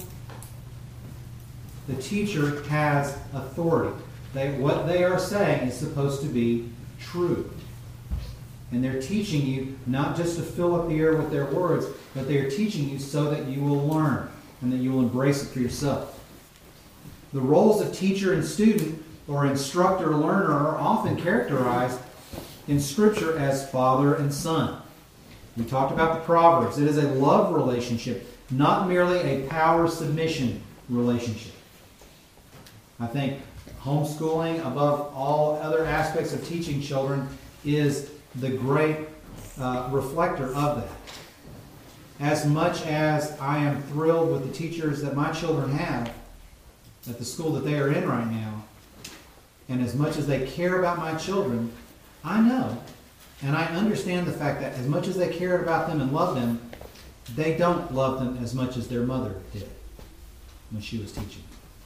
[SPEAKER 4] the teacher has authority. What they are saying is supposed to be true. And they're teaching you not just to fill up the air with their words, but they are teaching you so that you will learn and that you will embrace it for yourself. The roles of teacher and student, or instructor or learner, are often characterized in Scripture as father and son. We talked about the Proverbs. It is a love relationship, not merely a power-submission relationship. I think homeschooling, above all other aspects of teaching children, is the great reflector of that. As much as I am thrilled with the teachers that my children have at the school that they are in right now, and as much as they care about my children, I know and I understand the fact that as much as they cared about them and loved them, they don't love them as much as their mother did when she was teaching.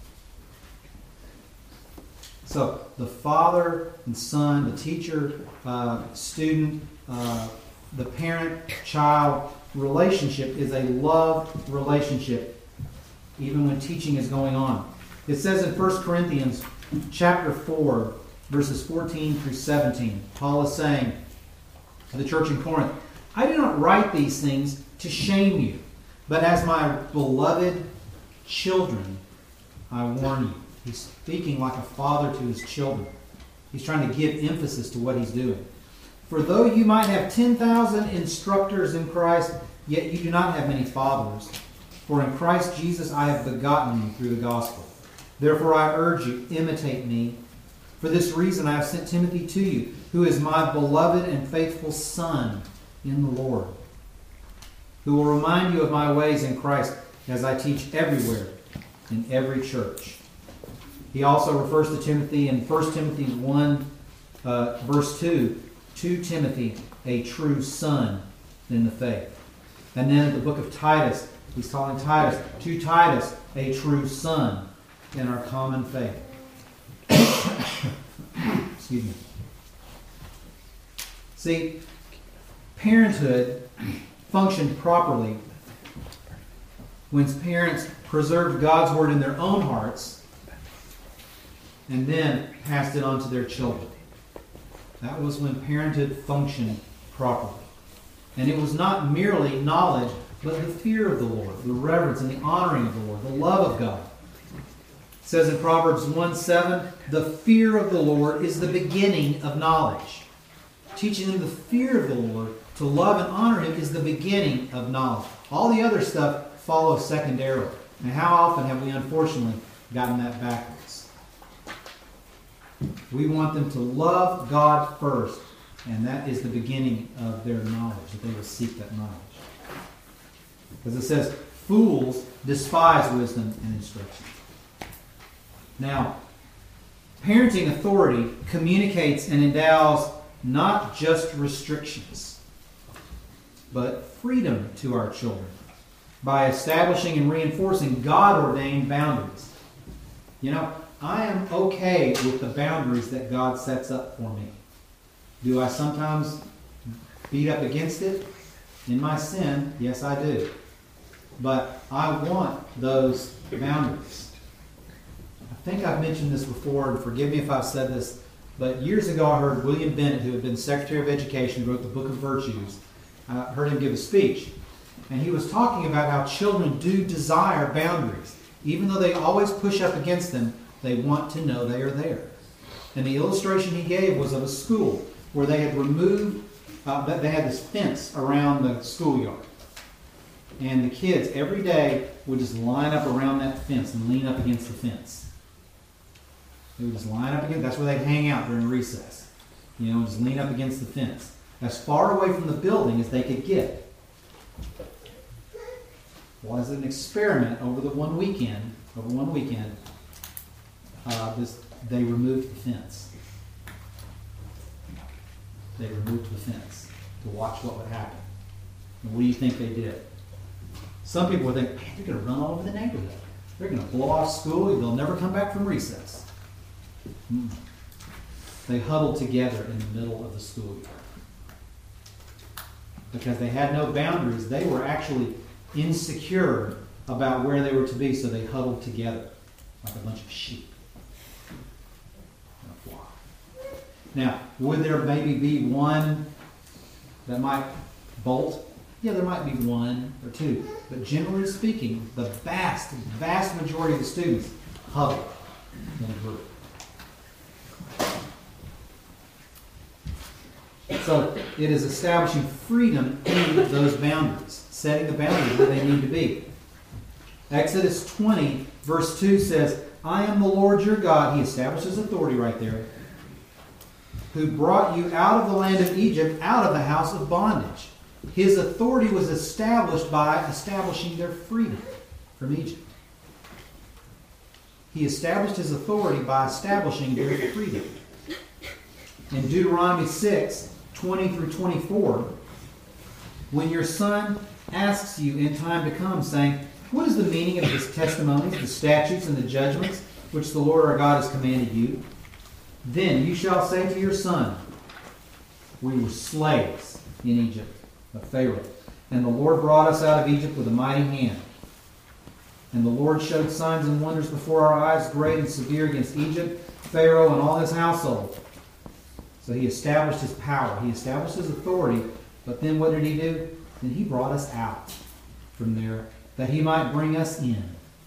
[SPEAKER 4] So the father and son, the teacher, student, the parent-child relationship is a love relationship, even when teaching is going on. It says in 1 Corinthians chapter 4, verses 14 through 17, Paul is saying, to the church in Corinth, I do not write these things to shame you, but as my beloved children, I warn you. He's speaking like a father to his children. He's trying to give emphasis to what he's doing. For though you might have 10,000 instructors in Christ, yet you do not have many fathers. For in Christ Jesus I have begotten you through the gospel. Therefore I urge you, imitate me. For this reason I have sent Timothy to you, who is my beloved and faithful son in the Lord, who will remind you of my ways in Christ as I teach everywhere in every church. He also refers to Timothy in 1 Timothy 1, verse 2, to Timothy, a true son in the faith. And then in the book of Titus, he's calling Titus, to Titus, a true son in our common faith. Excuse me. See, parenthood functioned properly when parents preserved God's word in their own hearts and then passed it on to their children. That was when parenthood functioned properly. And it was not merely knowledge, but the fear of the Lord, the reverence and the honoring of the Lord, the love of God. It says in Proverbs 1:7, the fear of the Lord is the beginning of knowledge. Teaching them the fear of the Lord, to love and honor Him, is the beginning of knowledge. All the other stuff follows secondarily. And how often have we unfortunately gotten that backwards? We want them to love God first, and that is the beginning of their knowledge, that they will seek that knowledge. Because it says, fools despise wisdom and instruction. Now, parenting authority communicates and endows not just restrictions, but freedom to our children by establishing and reinforcing God-ordained boundaries. You know, I am okay with the boundaries that God sets up for me. Do I sometimes beat up against it? In my sin, yes, I do. But I want those boundaries. I think I've mentioned this before, and forgive me if I've said this, but years ago I heard William Bennett, who had been Secretary of Education, who wrote the Book of Virtues. I heard him give a speech. And he was talking about how children do desire boundaries. Even though they always push up against them, they want to know they are there. And the illustration he gave was of a school where they had removed, they had this fence around the schoolyard. And the kids every day would just line up around that fence and lean up against the fence. They would just line up against, that's where they'd hang out during recess. You know, just lean up against the fence. As far away from the building as they could get. Well, as an experiment over one weekend, they removed the fence. They removed the fence to watch what would happen. And what do you think they did? Some people would think, man, they're going to run all over the neighborhood. They're going to blow off school. They'll never come back from recess. They huddled together in the middle of the schoolyard. Because they had no boundaries. They were actually insecure about where they were to be, so they huddled together like a bunch of sheep in a flock. Now, would there maybe be one that might bolt? Yeah, there might be one or two. But generally speaking, the vast majority of the students huddle in a group. So it is establishing freedom in those boundaries, setting the boundaries where they need to be. Exodus 20, verse 2 says, I am the Lord your God. He establishes authority right there. Who brought you out of the land of Egypt, out of the house of bondage. His authority was established by establishing their freedom from Egypt. He established his authority by establishing their freedom. In Deuteronomy 6, 20 through 24, when your son asks you in time to come, saying, what is the meaning of his testimonies, the statutes, and the judgments which the Lord our God has commanded you? Then you shall say to your son, we were slaves in Egypt of Pharaoh, and the Lord brought us out of Egypt with a mighty hand. And the Lord showed signs and wonders before our eyes, great and severe, against Egypt, Pharaoh, and all his household. So he established his power. He established his authority. But then what did he do? Then he brought us out from there that he might bring us in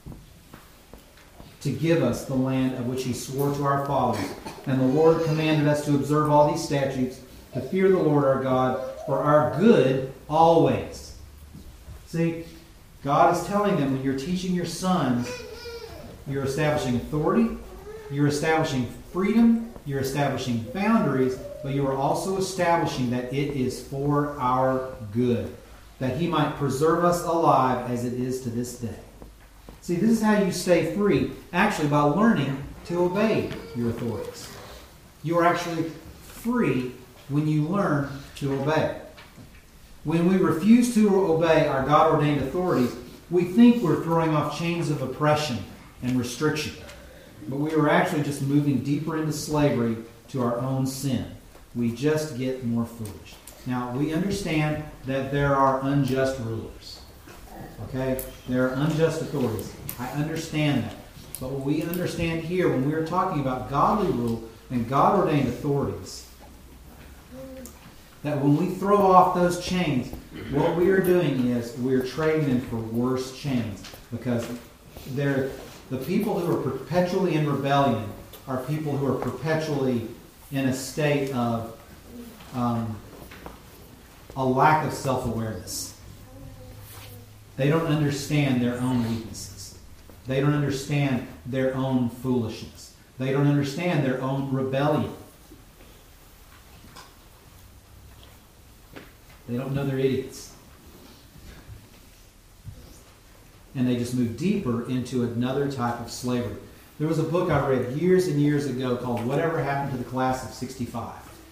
[SPEAKER 4] to give us the land of which he swore to our fathers. And the Lord commanded us to observe all these statutes, to fear the Lord our God for our good always. See, God is telling them when you're teaching your sons, you're establishing authority, you're establishing freedom, you're establishing boundaries, but you are also establishing that it is for our good, that he might preserve us alive as it is to this day. See, this is how you stay free, actually by learning to obey your authorities. You are actually free when you learn to obey. When we refuse to obey our God-ordained authorities, we think we're throwing off chains of oppression and restriction. But we are actually just moving deeper into slavery to our own sin. We just get more foolish. Now, we understand that there are unjust rulers. Okay? There are unjust authorities. I understand that. But what we understand here, when we are talking about godly rule and God-ordained authorities, that when we throw off those chains, what we are doing is we're trading them for worse chains. Because the people who are perpetually in rebellion are people who are perpetually in a state of a lack of self-awareness. They don't understand their own weaknesses. They don't understand their own foolishness. They don't understand their own rebellion. They don't know they're idiots. And they just move deeper into another type of slavery. There was a book I read years and years ago called Whatever Happened to the Class of 65.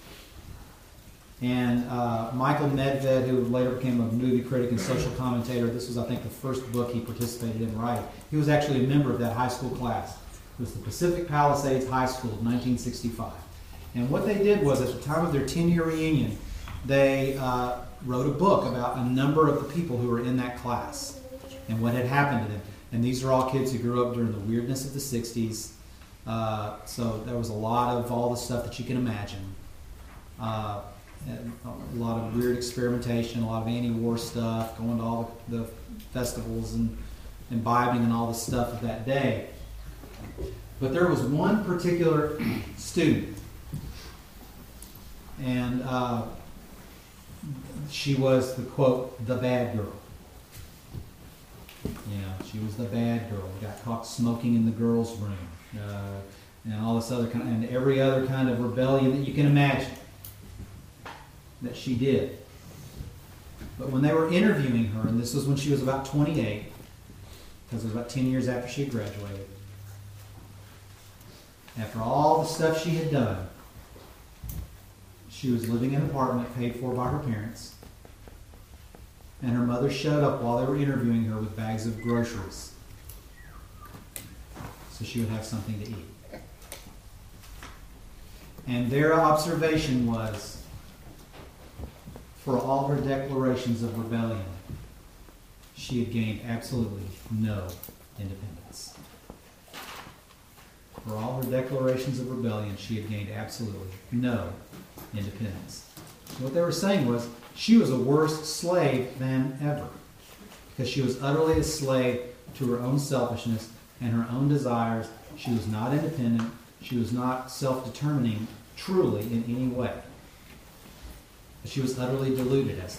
[SPEAKER 4] And Michael Medved, who later became a movie critic and social commentator, this was, I think, the first book he participated in writing. He was actually a member of that high school class. It was the Pacific Palisades High School, 1965. And what they did was, at the time of their 10-year reunion, they wrote a book about a number of the people who were in that class and what had happened to them. And these are all kids who grew up during the weirdness of the 60s. So there was a lot of all the stuff that you can imagine. And a lot of weird experimentation, a lot of anti-war stuff, going to all the festivals and imbibing and all the stuff of that day. But there was one particular student, and she was the, quote, the bad girl. Yeah, she was the bad girl. Got caught smoking in the girls' room, and all this other kind, and every other kind of rebellion that you can imagine that she did. But when they were interviewing her, and this was when she was about 28, because it was about 10 years after she had graduated, after all the stuff she had done, she was living in an apartment paid for by her parents, and her mother showed up while they were interviewing her with bags of groceries so she would have something to eat. And their observation was, for all her declarations of rebellion, she had gained absolutely no independence. For all her declarations of rebellion, she had gained absolutely no independence. What they were saying was, she was a worse slave than ever, because she was utterly a slave to her own selfishness and her own desires. She was not independent. She was not self-determining truly in any way. She was utterly deluded as to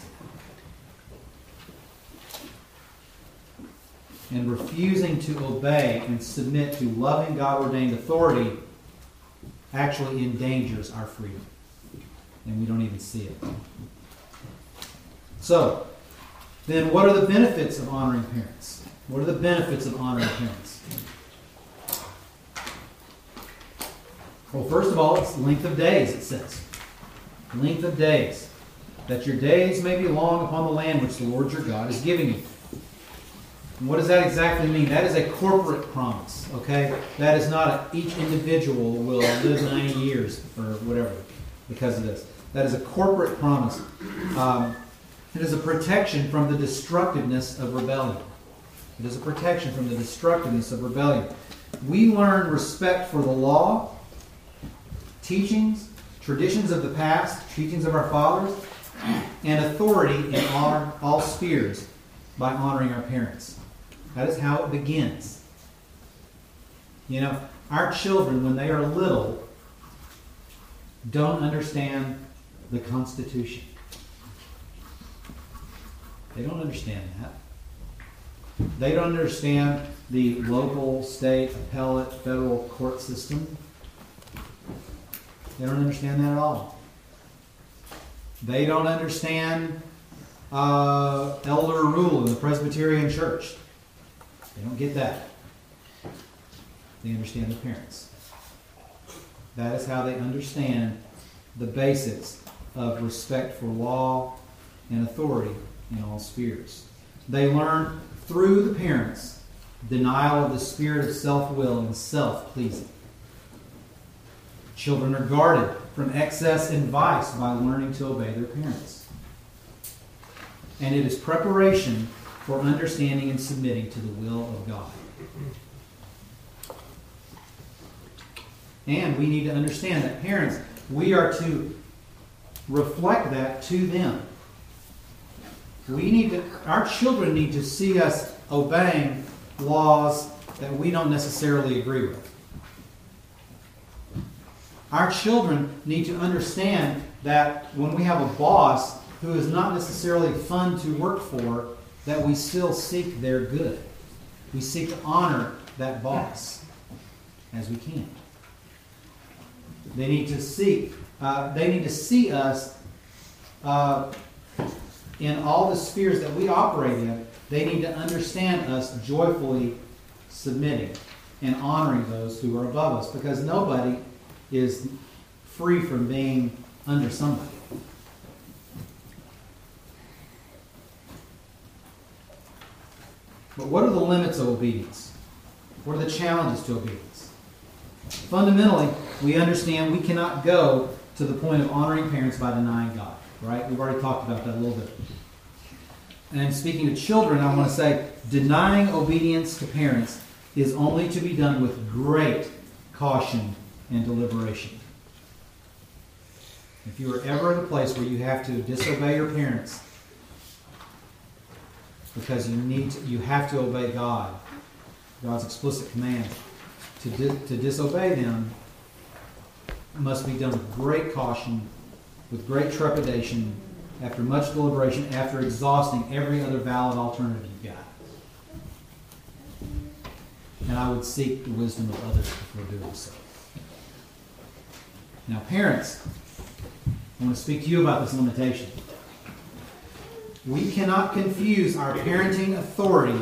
[SPEAKER 4] that. And refusing to obey and submit to loving God-ordained authority actually endangers our freedom. And we don't even see it. So, then what are the benefits of honoring parents? What are the benefits of honoring parents? Well, first of all, it's length of days, it says. Length of days. That your days may be long upon the land which the Lord your God is giving you. And what does that exactly mean? That is a corporate promise, okay? That is not each individual will live 90 years or whatever because of this. That is a corporate promise. It is a protection from the destructiveness of rebellion. It is a protection from the destructiveness of rebellion. We learn respect for the law, teachings, traditions of the past, teachings of our fathers, and authority in all spheres by honoring our parents. That is how it begins. You know, our children, when they are little, don't understand the Constitution. They don't understand that. They don't understand the local, state, appellate, federal court system. They don't understand that at all. They don't understand elder rule in the Presbyterian Church. They don't get that. They understand the parents. That is how they understand the basics of respect for law and authority in all spheres. They learn through the parents denial of the spirit of self-will and self-pleasing. Children are guarded from excess and vice by learning to obey their parents. And it is preparation for understanding and submitting to the will of God. And we need to understand that parents, we are to reflect that to them. Our children need to see us obeying laws that we don't necessarily agree with. Our children need to understand that when we have a boss who is not necessarily fun to work for, that we still seek their good. We seek to honor that boss as we can. They need to see us in all the spheres that we operate in. They need to understand us joyfully submitting and honoring those who are above us, because nobody is free from being under somebody. But what are the limits of obedience? What are the challenges to obedience? Fundamentally, we understand we cannot go to the point of honoring parents by denying God. Right? We've already talked about that a little bit. And speaking to children, I want to say denying obedience to parents is only to be done with great caution and deliberation. If you are ever in a place where you have to disobey your parents because you have to obey God, God's explicit command, to disobey them must be done with great caution, with great trepidation, after much deliberation, after exhausting every other valid alternative you've got. And I would seek the wisdom of others before doing so. Now, parents, I want to speak to you about this limitation. We cannot confuse our parenting authority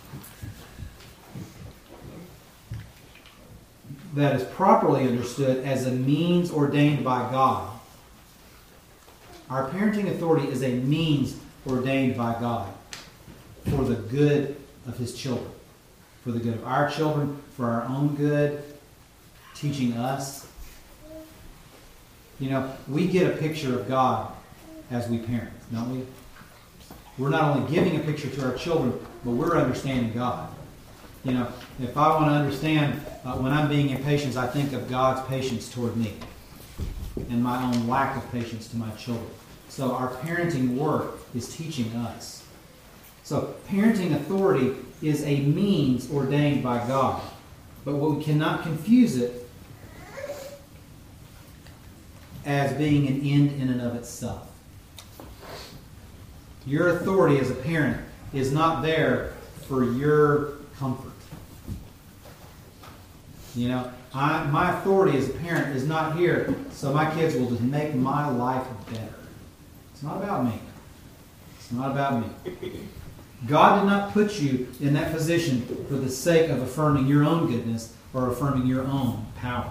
[SPEAKER 4] that is properly understood as a means ordained by God. Our parenting authority is a means ordained by God for the good of His children, for the good of our children, for our own good, teaching us. You know, we get a picture of God as we parent, don't we? We're not only giving a picture to our children, but we're understanding God. You know, if I want to understand, when I'm being impatient, I think of God's patience toward me and my own lack of patience to my children. So our parenting work is teaching us. So parenting authority is a means ordained by God. But we cannot confuse it as being an end in and of itself. Your authority as a parent is not there for your comfort. You know, my authority as a parent is not here so my kids will just make my life better. It's not about me. It's not about me. God did not put you in that position for the sake of affirming your own goodness or affirming your own power.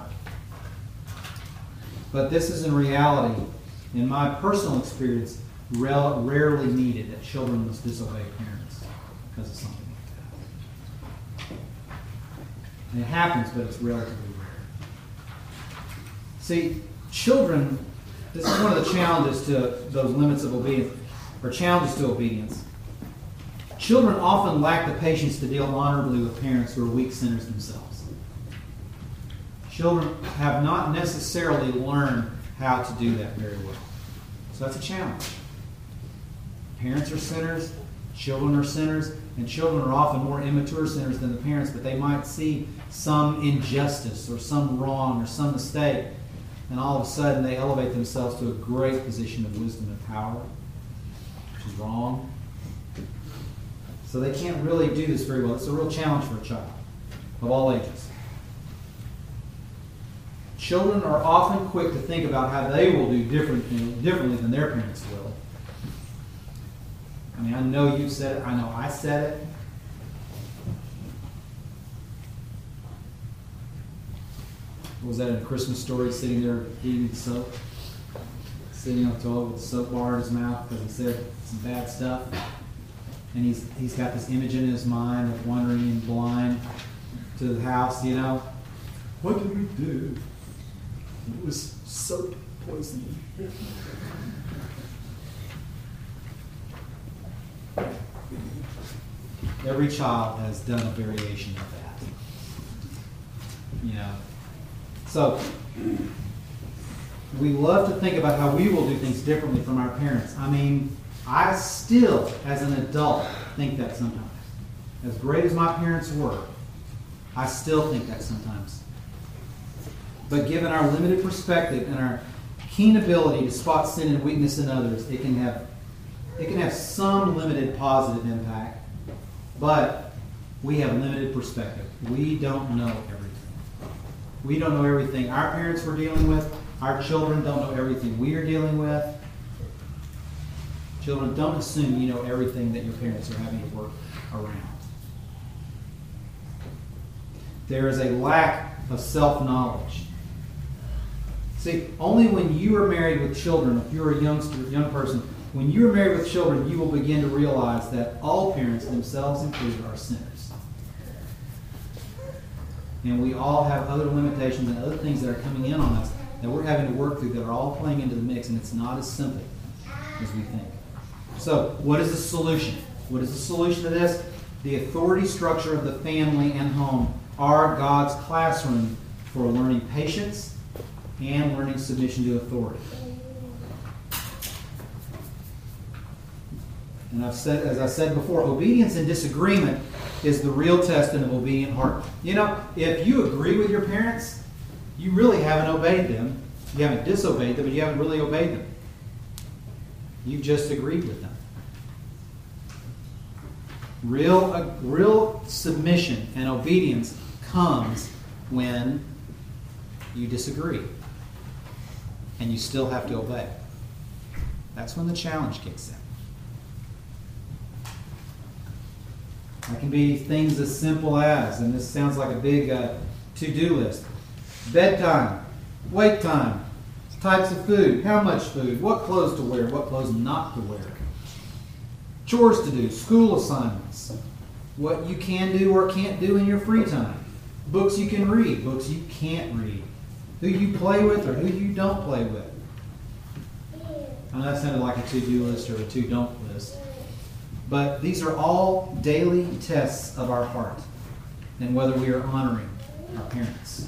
[SPEAKER 4] But this is in reality, in my personal experience, rarely needed, that children must disobey parents because of something like that. And it happens, but it's relatively rare. See, children, this is one of the challenges to those limits of obedience, or challenges to obedience. Children often lack the patience to deal honorably with parents who are weak sinners themselves. Children have not necessarily learned how to do that very well. So that's a challenge. Parents are sinners, children are sinners, and children are often more immature sinners than the parents, but they might see some injustice or some wrong or some mistake, and all of a sudden they elevate themselves to a great position of wisdom and power, which is wrong. So they can't really do this very well. It's a real challenge for a child of all ages. Children are often quick to think about how they will do differently than their parents will. I mean, I know you said it. I know I said it. What was that in A Christmas Story? Sitting there eating the soap, sitting on the toilet with the soap bar in his mouth because he said some bad stuff, and he's got this image in his mind of wandering blind to the house. You know, what did we do? It was soap poisoning. Every child has done a variation of that. You know. So, we love to think about how we will do things differently from our parents. I mean, I still, as an adult, think that sometimes. As great as my parents were, I still think that sometimes. But given our limited perspective and our keen ability to spot sin and weakness in others, it can have some limited positive impact. But we have limited perspective. We don't know everything. We don't know everything our parents were dealing with. Our children don't know everything we are dealing with. Children, don't assume you know everything that your parents are having to work around. There is a lack of self-knowledge. See, only when you are married with children, if you're a young person, when you are married with children, you will begin to realize that all parents, themselves included, are sinners. And we all have other limitations and other things that are coming in on us that we're having to work through that are all playing into the mix, and it's not as simple as we think. So, what is the solution? What is the solution to this? The authority structure of the family and home are God's classroom for learning patience and learning submission to authority. And as I said before, obedience and disagreement is the real test in an obedient heart. You know, if you agree with your parents, you really haven't obeyed them. You haven't disobeyed them, but you haven't really obeyed them. You've just agreed with them. Real submission and obedience comes when you disagree and you still have to obey. That's when the challenge kicks in. It can be things as simple as, and this sounds like a big to-do list, bedtime, wake time, types of food, how much food, what clothes to wear, what clothes not to wear, chores to do, school assignments, what you can do or can't do in your free time, books you can read, books you can't read, who you play with or who you don't play with. I know that sounded like a to-do list or a to-don't list. But these are all daily tests of our heart and whether we are honoring our parents.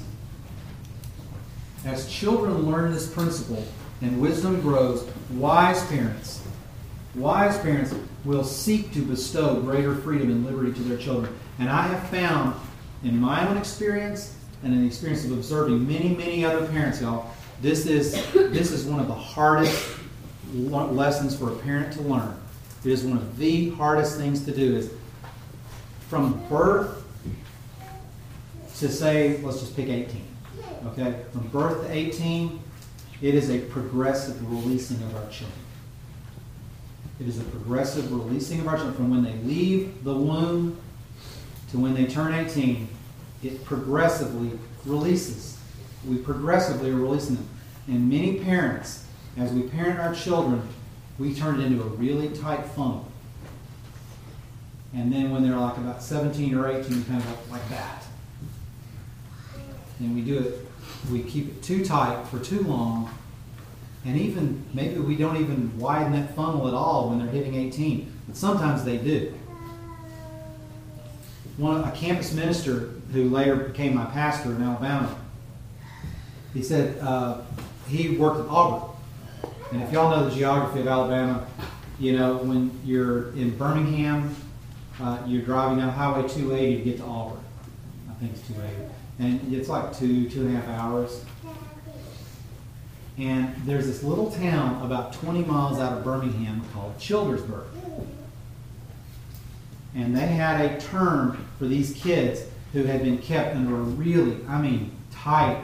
[SPEAKER 4] As children learn this principle and wisdom grows, wise parents will seek to bestow greater freedom and liberty to their children. And I have found in my own experience and in the experience of observing many, many other parents, y'all, this is one of the hardest lessons for a parent to learn. It is one of the hardest things to do is from birth to say, let's just pick 18. Okay? From birth to 18, it is a progressive releasing of our children. It is a progressive releasing of our children. From when they leave the womb to when they turn 18, it progressively releases. We progressively are releasing them. And many parents, as we parent our children, we turn it into a really tight funnel. And then when they're like about 17 or 18, kind of like that. And we keep it too tight for too long. And even, maybe we don't even widen that funnel at all when they're hitting 18. But sometimes they do. A campus minister who later became my pastor in Alabama, he said, he worked at Auburn. And if y'all know the geography of Alabama, you know, when you're in Birmingham, you're driving down Highway 280 to get to Auburn. I think it's 280. And it's like 2.5 hours. And there's this little town about 20 miles out of Birmingham called Childersburg. And they had a term for these kids who had been kept under a really, tight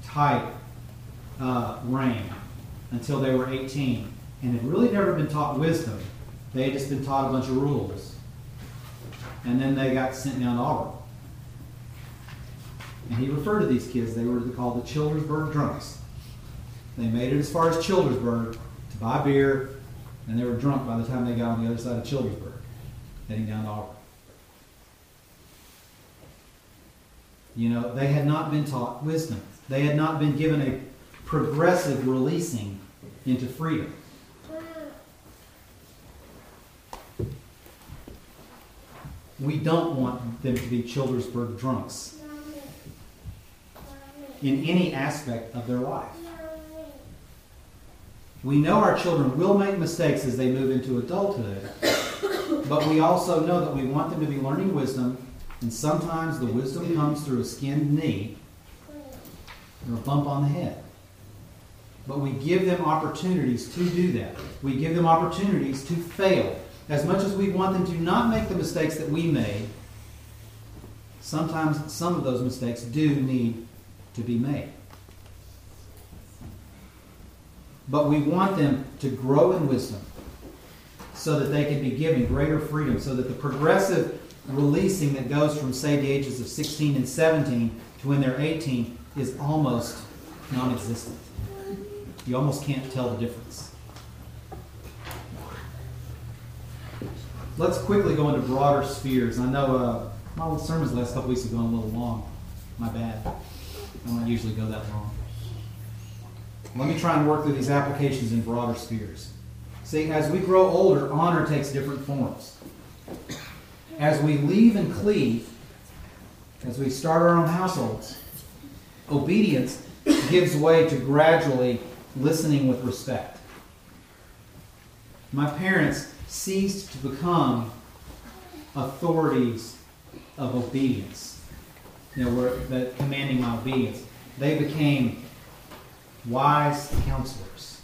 [SPEAKER 4] rein until they were 18. And had really never been taught wisdom. They had just been taught a bunch of rules. And then they got sent down to Auburn. And he referred to these kids, they were called the Childersburg drunks. They made it as far as Childersburg to buy beer, and they were drunk by the time they got on the other side of Childersburg, heading down to Auburn. You know, they had not been taught wisdom. They had not been given a progressive releasing into freedom. We don't want them to be Childersburg drunks in any aspect of their life. We know our children will make mistakes as they move into adulthood, but we also know that we want them to be learning wisdom, and sometimes the wisdom comes through a skinned knee or a bump on the head. But we give them opportunities to do that. We give them opportunities to fail. As much as we want them to not make the mistakes that we made, sometimes some of those mistakes do need to be made. But we want them to grow in wisdom so that they can be given greater freedom, so that the progressive releasing that goes from, say, the ages of 16 and 17 to when they're 18 is almost non-existent. You almost can't tell the difference. Let's quickly go into broader spheres. I know my sermons the last couple weeks have gone a little long. My bad. I don't usually go that long. Let me try and work through these applications in broader spheres. See, as we grow older, honor takes different forms. As we leave and cleave, as we start our own households, obedience gives way to gradually listening with respect. My parents ceased to become authorities of obedience, commanding my obedience. They became wise counselors.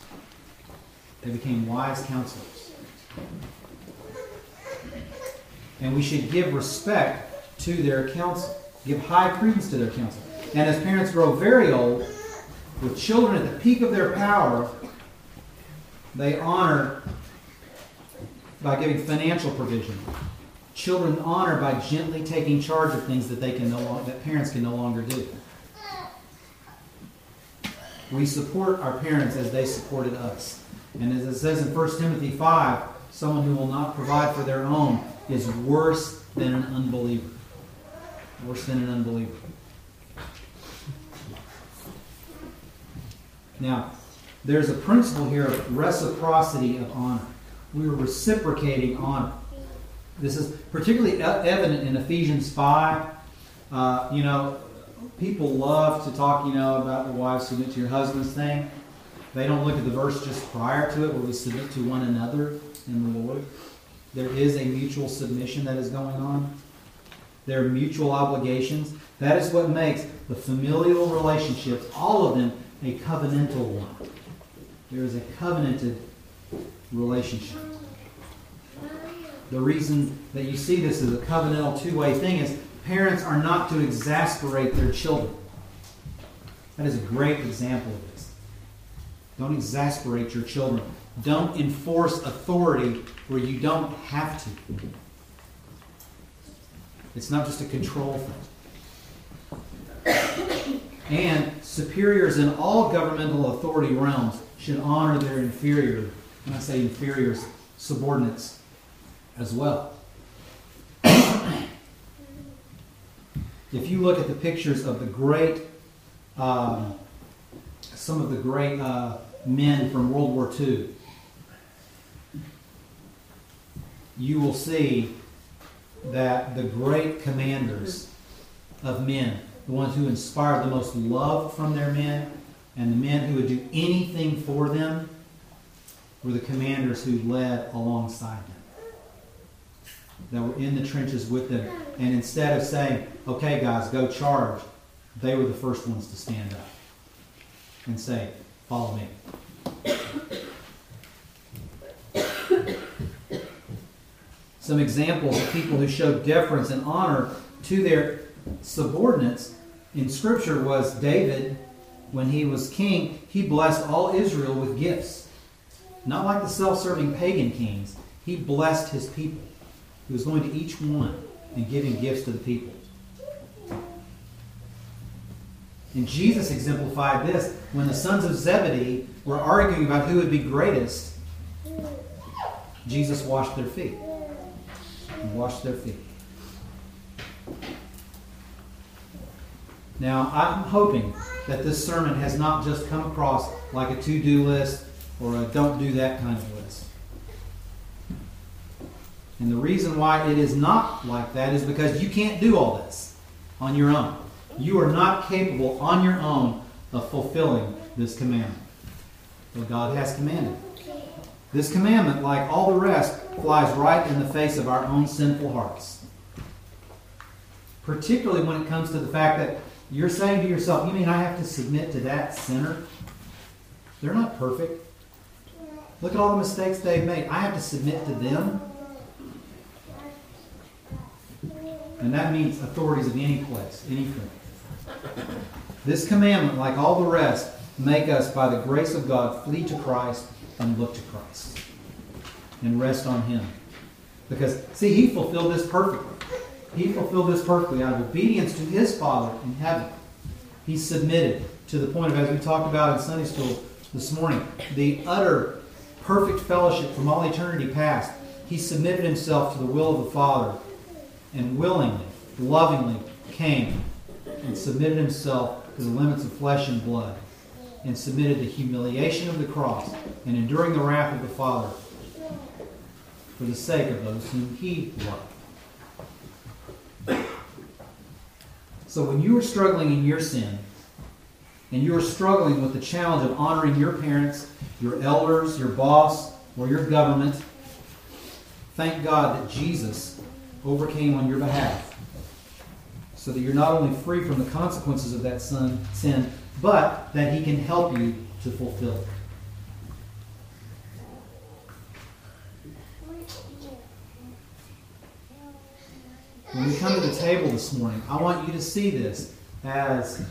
[SPEAKER 4] And we should give respect to their counsel, give high credence to their counsel. And as parents grow very old, with children at the peak of their power, they honor by giving financial provision. Children honor by gently taking charge of things that that parents can no longer do. We support our parents as they supported us. And as it says in 1 Timothy 5, someone who will not provide for their own is worse than an unbeliever. Worse than an unbeliever. Now, there's a principle here of reciprocity of honor. We are reciprocating honor. This is particularly evident in Ephesians 5. People love to talk, about the wives submit to your husbands thing. They don't look at the verse just prior to it where we submit to one another in the Lord. There is a mutual submission that is going on. There are mutual obligations. That is what makes the familial relationships, all of them, a covenantal one. There is a covenanted relationship. The reason that you see this as a covenantal two-way thing is parents are not to exasperate their children. That is a great example of this. Don't exasperate your children. Don't enforce authority where you don't have to. It's not just a control thing. And superiors in all governmental authority realms should honor their inferior, when I say inferiors, subordinates as well. If you look at the pictures of the great, some of the great men from World War II, you will see that the great commanders of men, the ones who inspired the most love from their men, And the men who would do anything for them were the commanders who led alongside them, that were in the trenches with them. And instead of saying, okay guys, go charge, they were the first ones to stand up and say, follow me. Some examples of people who showed deference and honor to their subordinates in Scripture was David. When he was king, he blessed all Israel with gifts. Not like the self-serving pagan kings. He blessed his people. He was going to each one and giving gifts to the people. And Jesus exemplified this when the sons of Zebedee were arguing about who would be greatest. Jesus washed their feet. He washed their feet. Now, I'm hoping that this sermon has not just come across like a to-do list or a don't do that kind of list. And the reason why it is not like that is because you can't do all this on your own. You are not capable on your own of fulfilling this commandment. What God has commanded. This commandment, like all the rest, flies right in the face of our own sinful hearts. Particularly when it comes to the fact that you're saying to yourself, you mean I have to submit to that sinner? They're not perfect. Look at all the mistakes they've made. I have to submit to them? And that means authorities of any place, anything. This commandment, like all the rest, make us, by the grace of God, flee to Christ and look to Christ. And rest on Him. Because, see, He fulfilled this perfectly. He fulfilled this perfectly out of obedience to His Father in heaven. He submitted to the point of, as we talked about in Sunday school this morning, the utter perfect fellowship from all eternity past. He submitted Himself to the will of the Father and willingly, lovingly came and submitted Himself to the limits of flesh and blood and submitted the humiliation of the cross and enduring the wrath of the Father for the sake of those whom He loved. So when you are struggling in your sin, and you are struggling with the challenge of honoring your parents, your elders, your boss, or your government, thank God that Jesus overcame on your behalf, so that you're not only free from the consequences of that sin, but that He can help you to fulfill it. When we come to the table this morning, I want you to see this as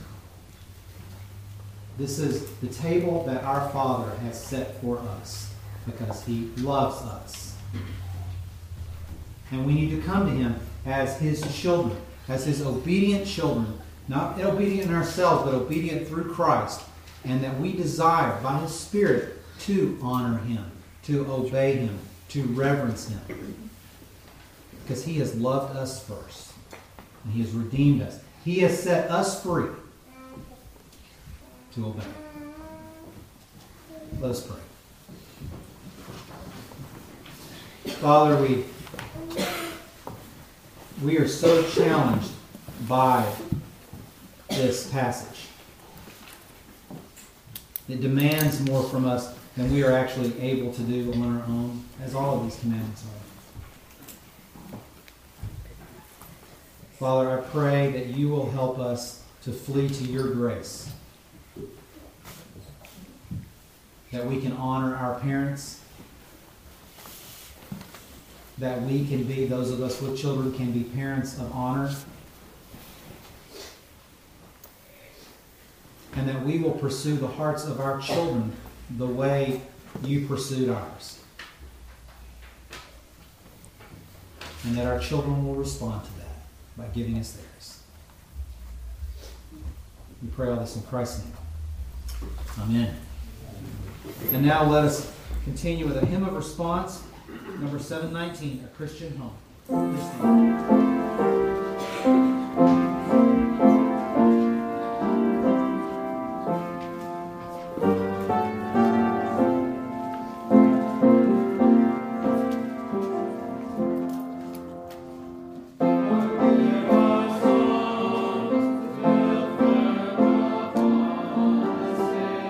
[SPEAKER 4] this is the table that our Father has set for us because He loves us. And we need to come to Him as His children, as His obedient children, not obedient in ourselves, but obedient through Christ, and that we desire by His Spirit to honor Him, to obey Him, to reverence Him. Because He has loved us first. And He has redeemed us. He has set us free to obey. Let us pray. Father, we are so challenged by this passage. It demands more from us than we are actually able to do on our own, as all of these commandments are. Father, I pray that You will help us to flee to Your grace. That we can honor our parents. That we can be, those of us with children, can be parents of honor. And that we will pursue the hearts of our children the way You pursued ours. And that our children will respond to that by giving us theirs. We pray all this in Christ's name. Amen. And now let us continue with a hymn of response, number 719, A Christian Home. Please stand.
[SPEAKER 2] Thank you.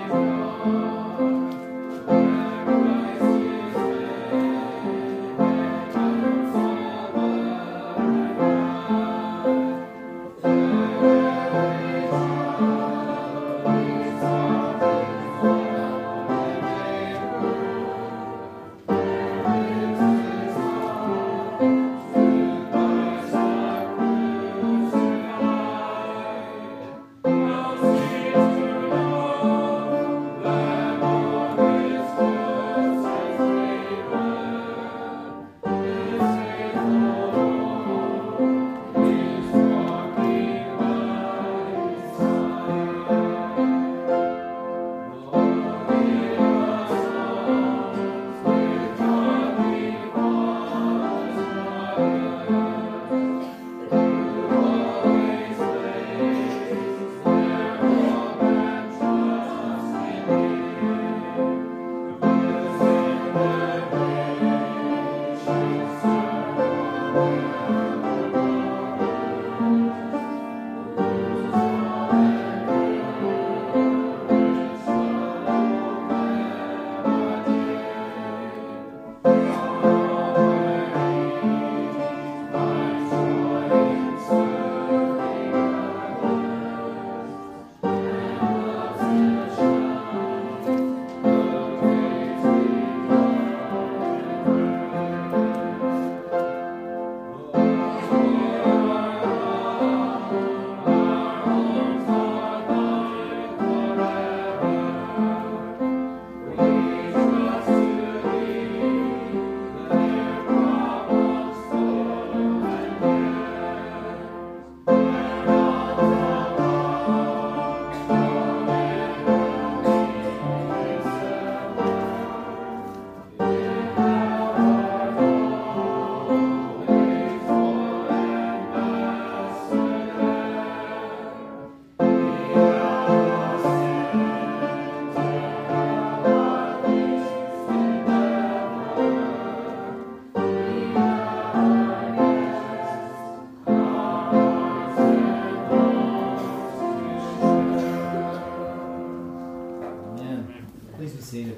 [SPEAKER 4] seated.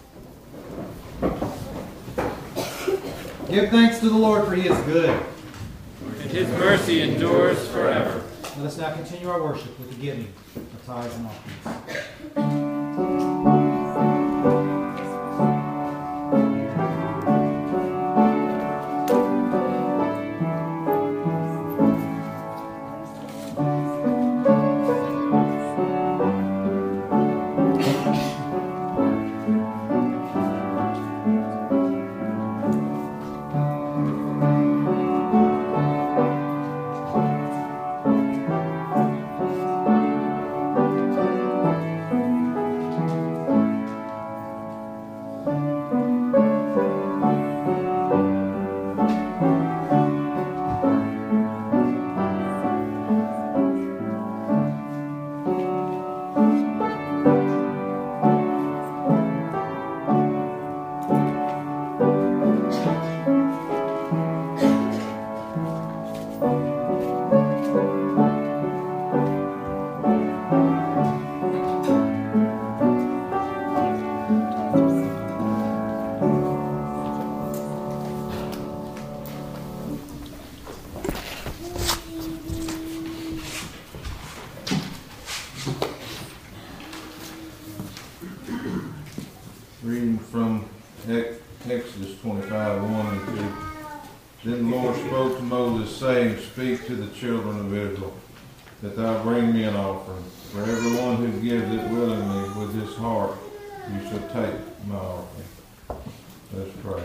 [SPEAKER 4] Give thanks to the Lord, for He is good.
[SPEAKER 1] And His mercy endures forever.
[SPEAKER 4] Let us now continue our worship with the giving of tithes and offerings.
[SPEAKER 3] Reading from Exodus 25, 1 and 2. Then the Lord spoke to Moses, saying, Speak to the children of Israel, that thou bring me an offering. For everyone who gives it willingly with his heart, you shall take my offering. Let's pray.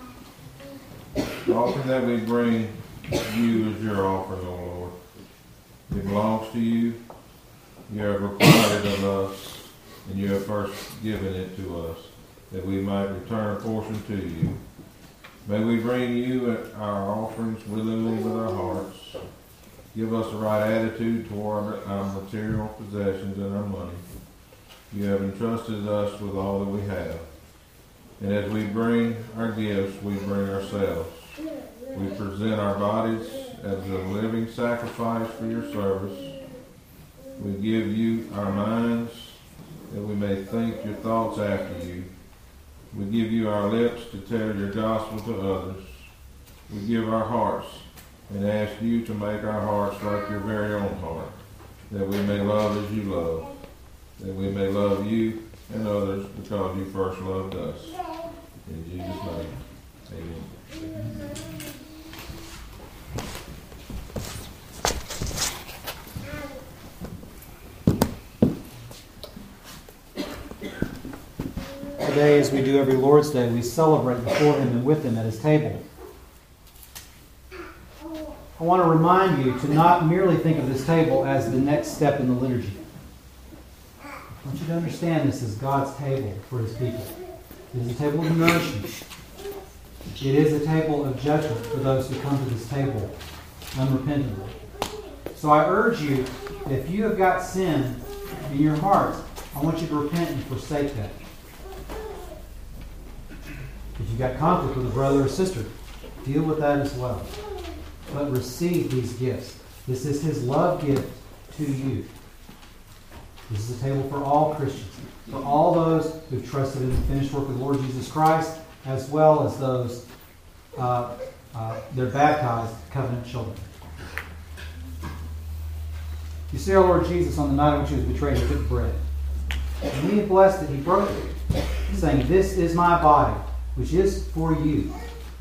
[SPEAKER 3] The offering that we bring you is your offering, O Lord. It belongs to you. You have required it of us, and you have first given it to us, that we might return a portion to you. May we bring you our offerings willingly with our hearts. Give us the right attitude toward our material possessions and our money. You have entrusted us with all that we have. And as we bring our gifts, we bring ourselves. We present our bodies as a living sacrifice for your service. We give you our minds, that we may think your thoughts after you. We give you our lips to tell your gospel to others. We give our hearts and ask you to make our hearts like your very own heart, that we may love as you love, that we may love you and others because you first loved us. In Jesus' name, amen.
[SPEAKER 4] Today, as we do every Lord's Day, we celebrate before Him and with Him at His table. I want to remind you to not merely think of this table as the next step in the liturgy. I want you to understand this is God's table for His people. It is a table of nourishment. It is a table of judgment for those who come to this table unrepentantly. So I urge you, if you have got sin in your heart, I want you to repent and forsake that. If you've got conflict with a brother or sister, deal with that as well. But receive these gifts. This is His love gift to you. This is a table for all Christians, for all those who've trusted in the finished work of the Lord Jesus Christ, as well as those they're baptized covenant children. You see our Lord Jesus on the night in which He was betrayed, He took bread. And when He had blessed it, He broke it, saying, This is my body, which is for you.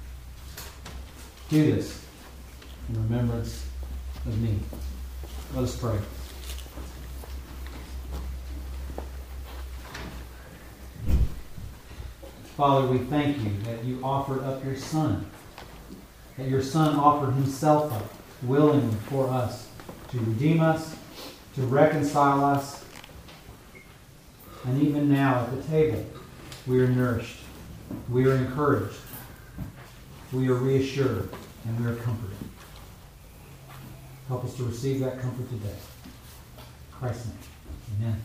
[SPEAKER 4] Do this in remembrance of me. Let us pray. Father, we thank you that you offered up your Son, that your Son offered Himself up willingly for us to redeem us, to reconcile us, and even now at the table we are nourished, we are encouraged, we are reassured, and we are comforted. Help us to receive that comfort today. In Christ's name, amen.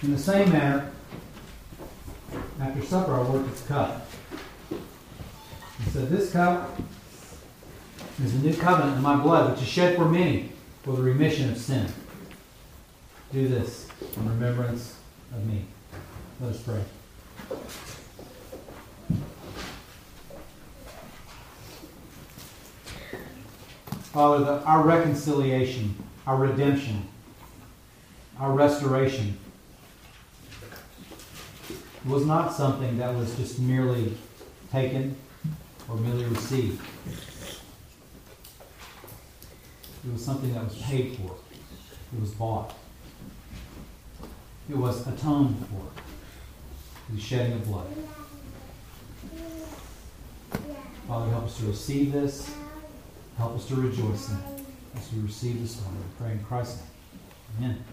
[SPEAKER 4] In the same manner, after supper, our Lord took the cup. He said, "This cup is the new covenant in my blood, which is shed for many for the remission of sin. Do this in remembrance of me." Let us pray. Father, our reconciliation, our redemption, our restoration was not something that was just merely taken or merely received. It was something that was paid for. It was bought. It was atoned for through the shedding of blood. Father, help us to receive this. Help us to rejoice in it as we receive this morning. We pray in Christ's name. Amen.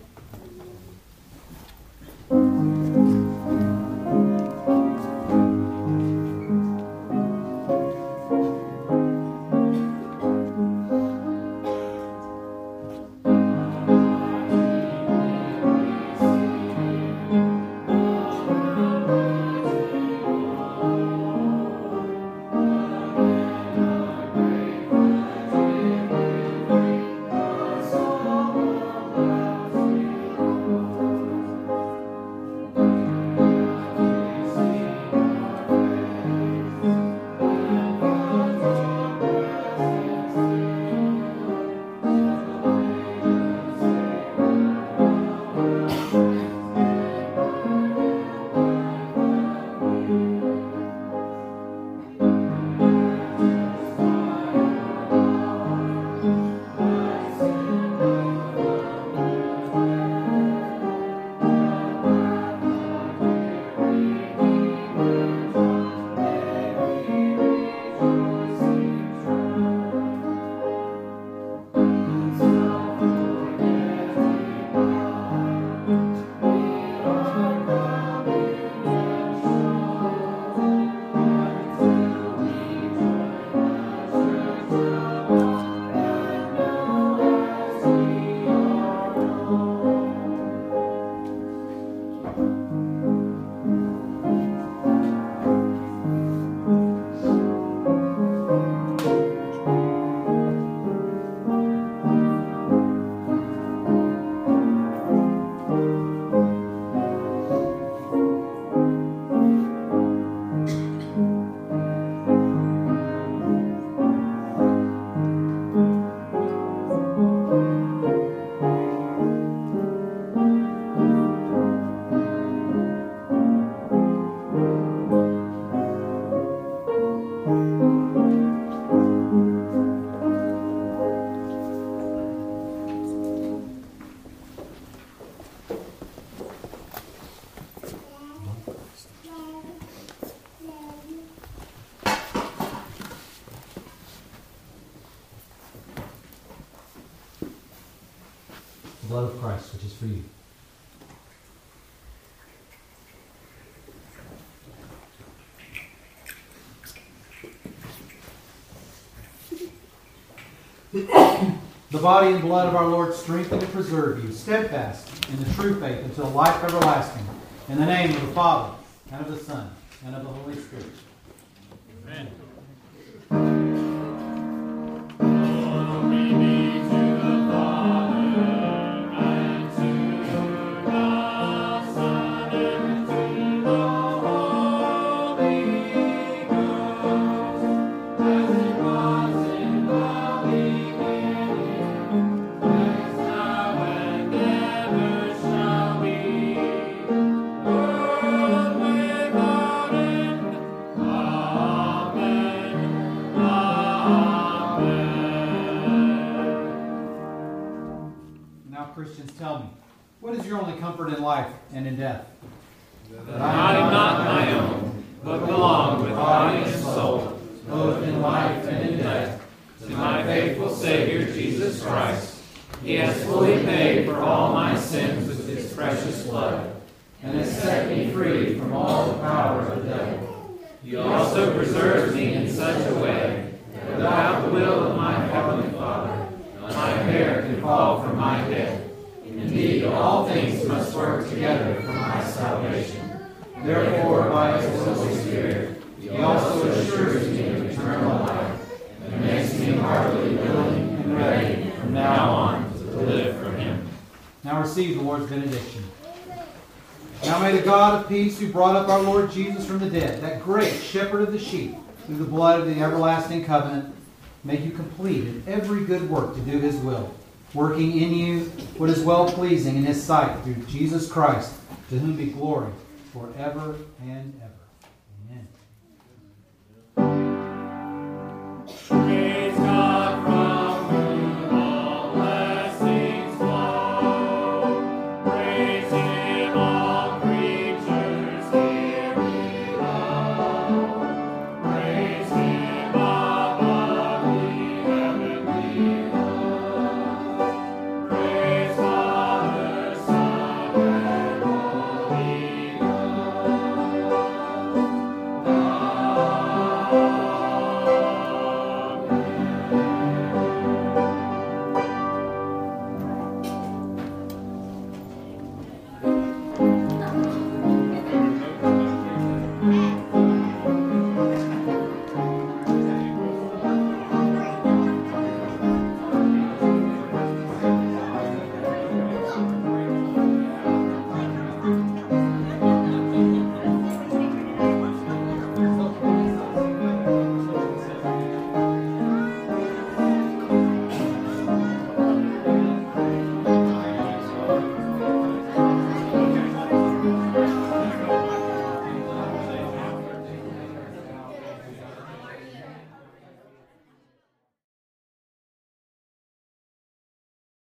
[SPEAKER 4] The blood of Christ, which is for you. The body and blood of our Lord strengthen and preserve you, steadfast in the true faith until life everlasting. In the name of the Father, and of the Son, and of the Holy Spirit. Amen. Christians, tell me, what is your only comfort in life and in death?
[SPEAKER 1] That I am not my own, but belong with body and soul, both in life and in death, to my faithful Savior Jesus Christ. He has fully paid for all my sins with his precious blood, and has set me free from all the power of the devil. He also preserves me in such a way that without the will of my heavenly Father, not a hair can fall from my head. Indeed, all things must work together for my
[SPEAKER 4] Therefore, by His Holy Spirit, He also assures me of eternal life, and makes me heartily willing and ready from now on to live for Him. Now receive the Lord's benediction. Now may the God of peace, who brought up our Lord Jesus from the dead, that great shepherd of the sheep, through the blood of the everlasting covenant, make you complete in every good work to do His will, working in you what is well-pleasing in His sight through Jesus Christ, to whom be glory forever and ever.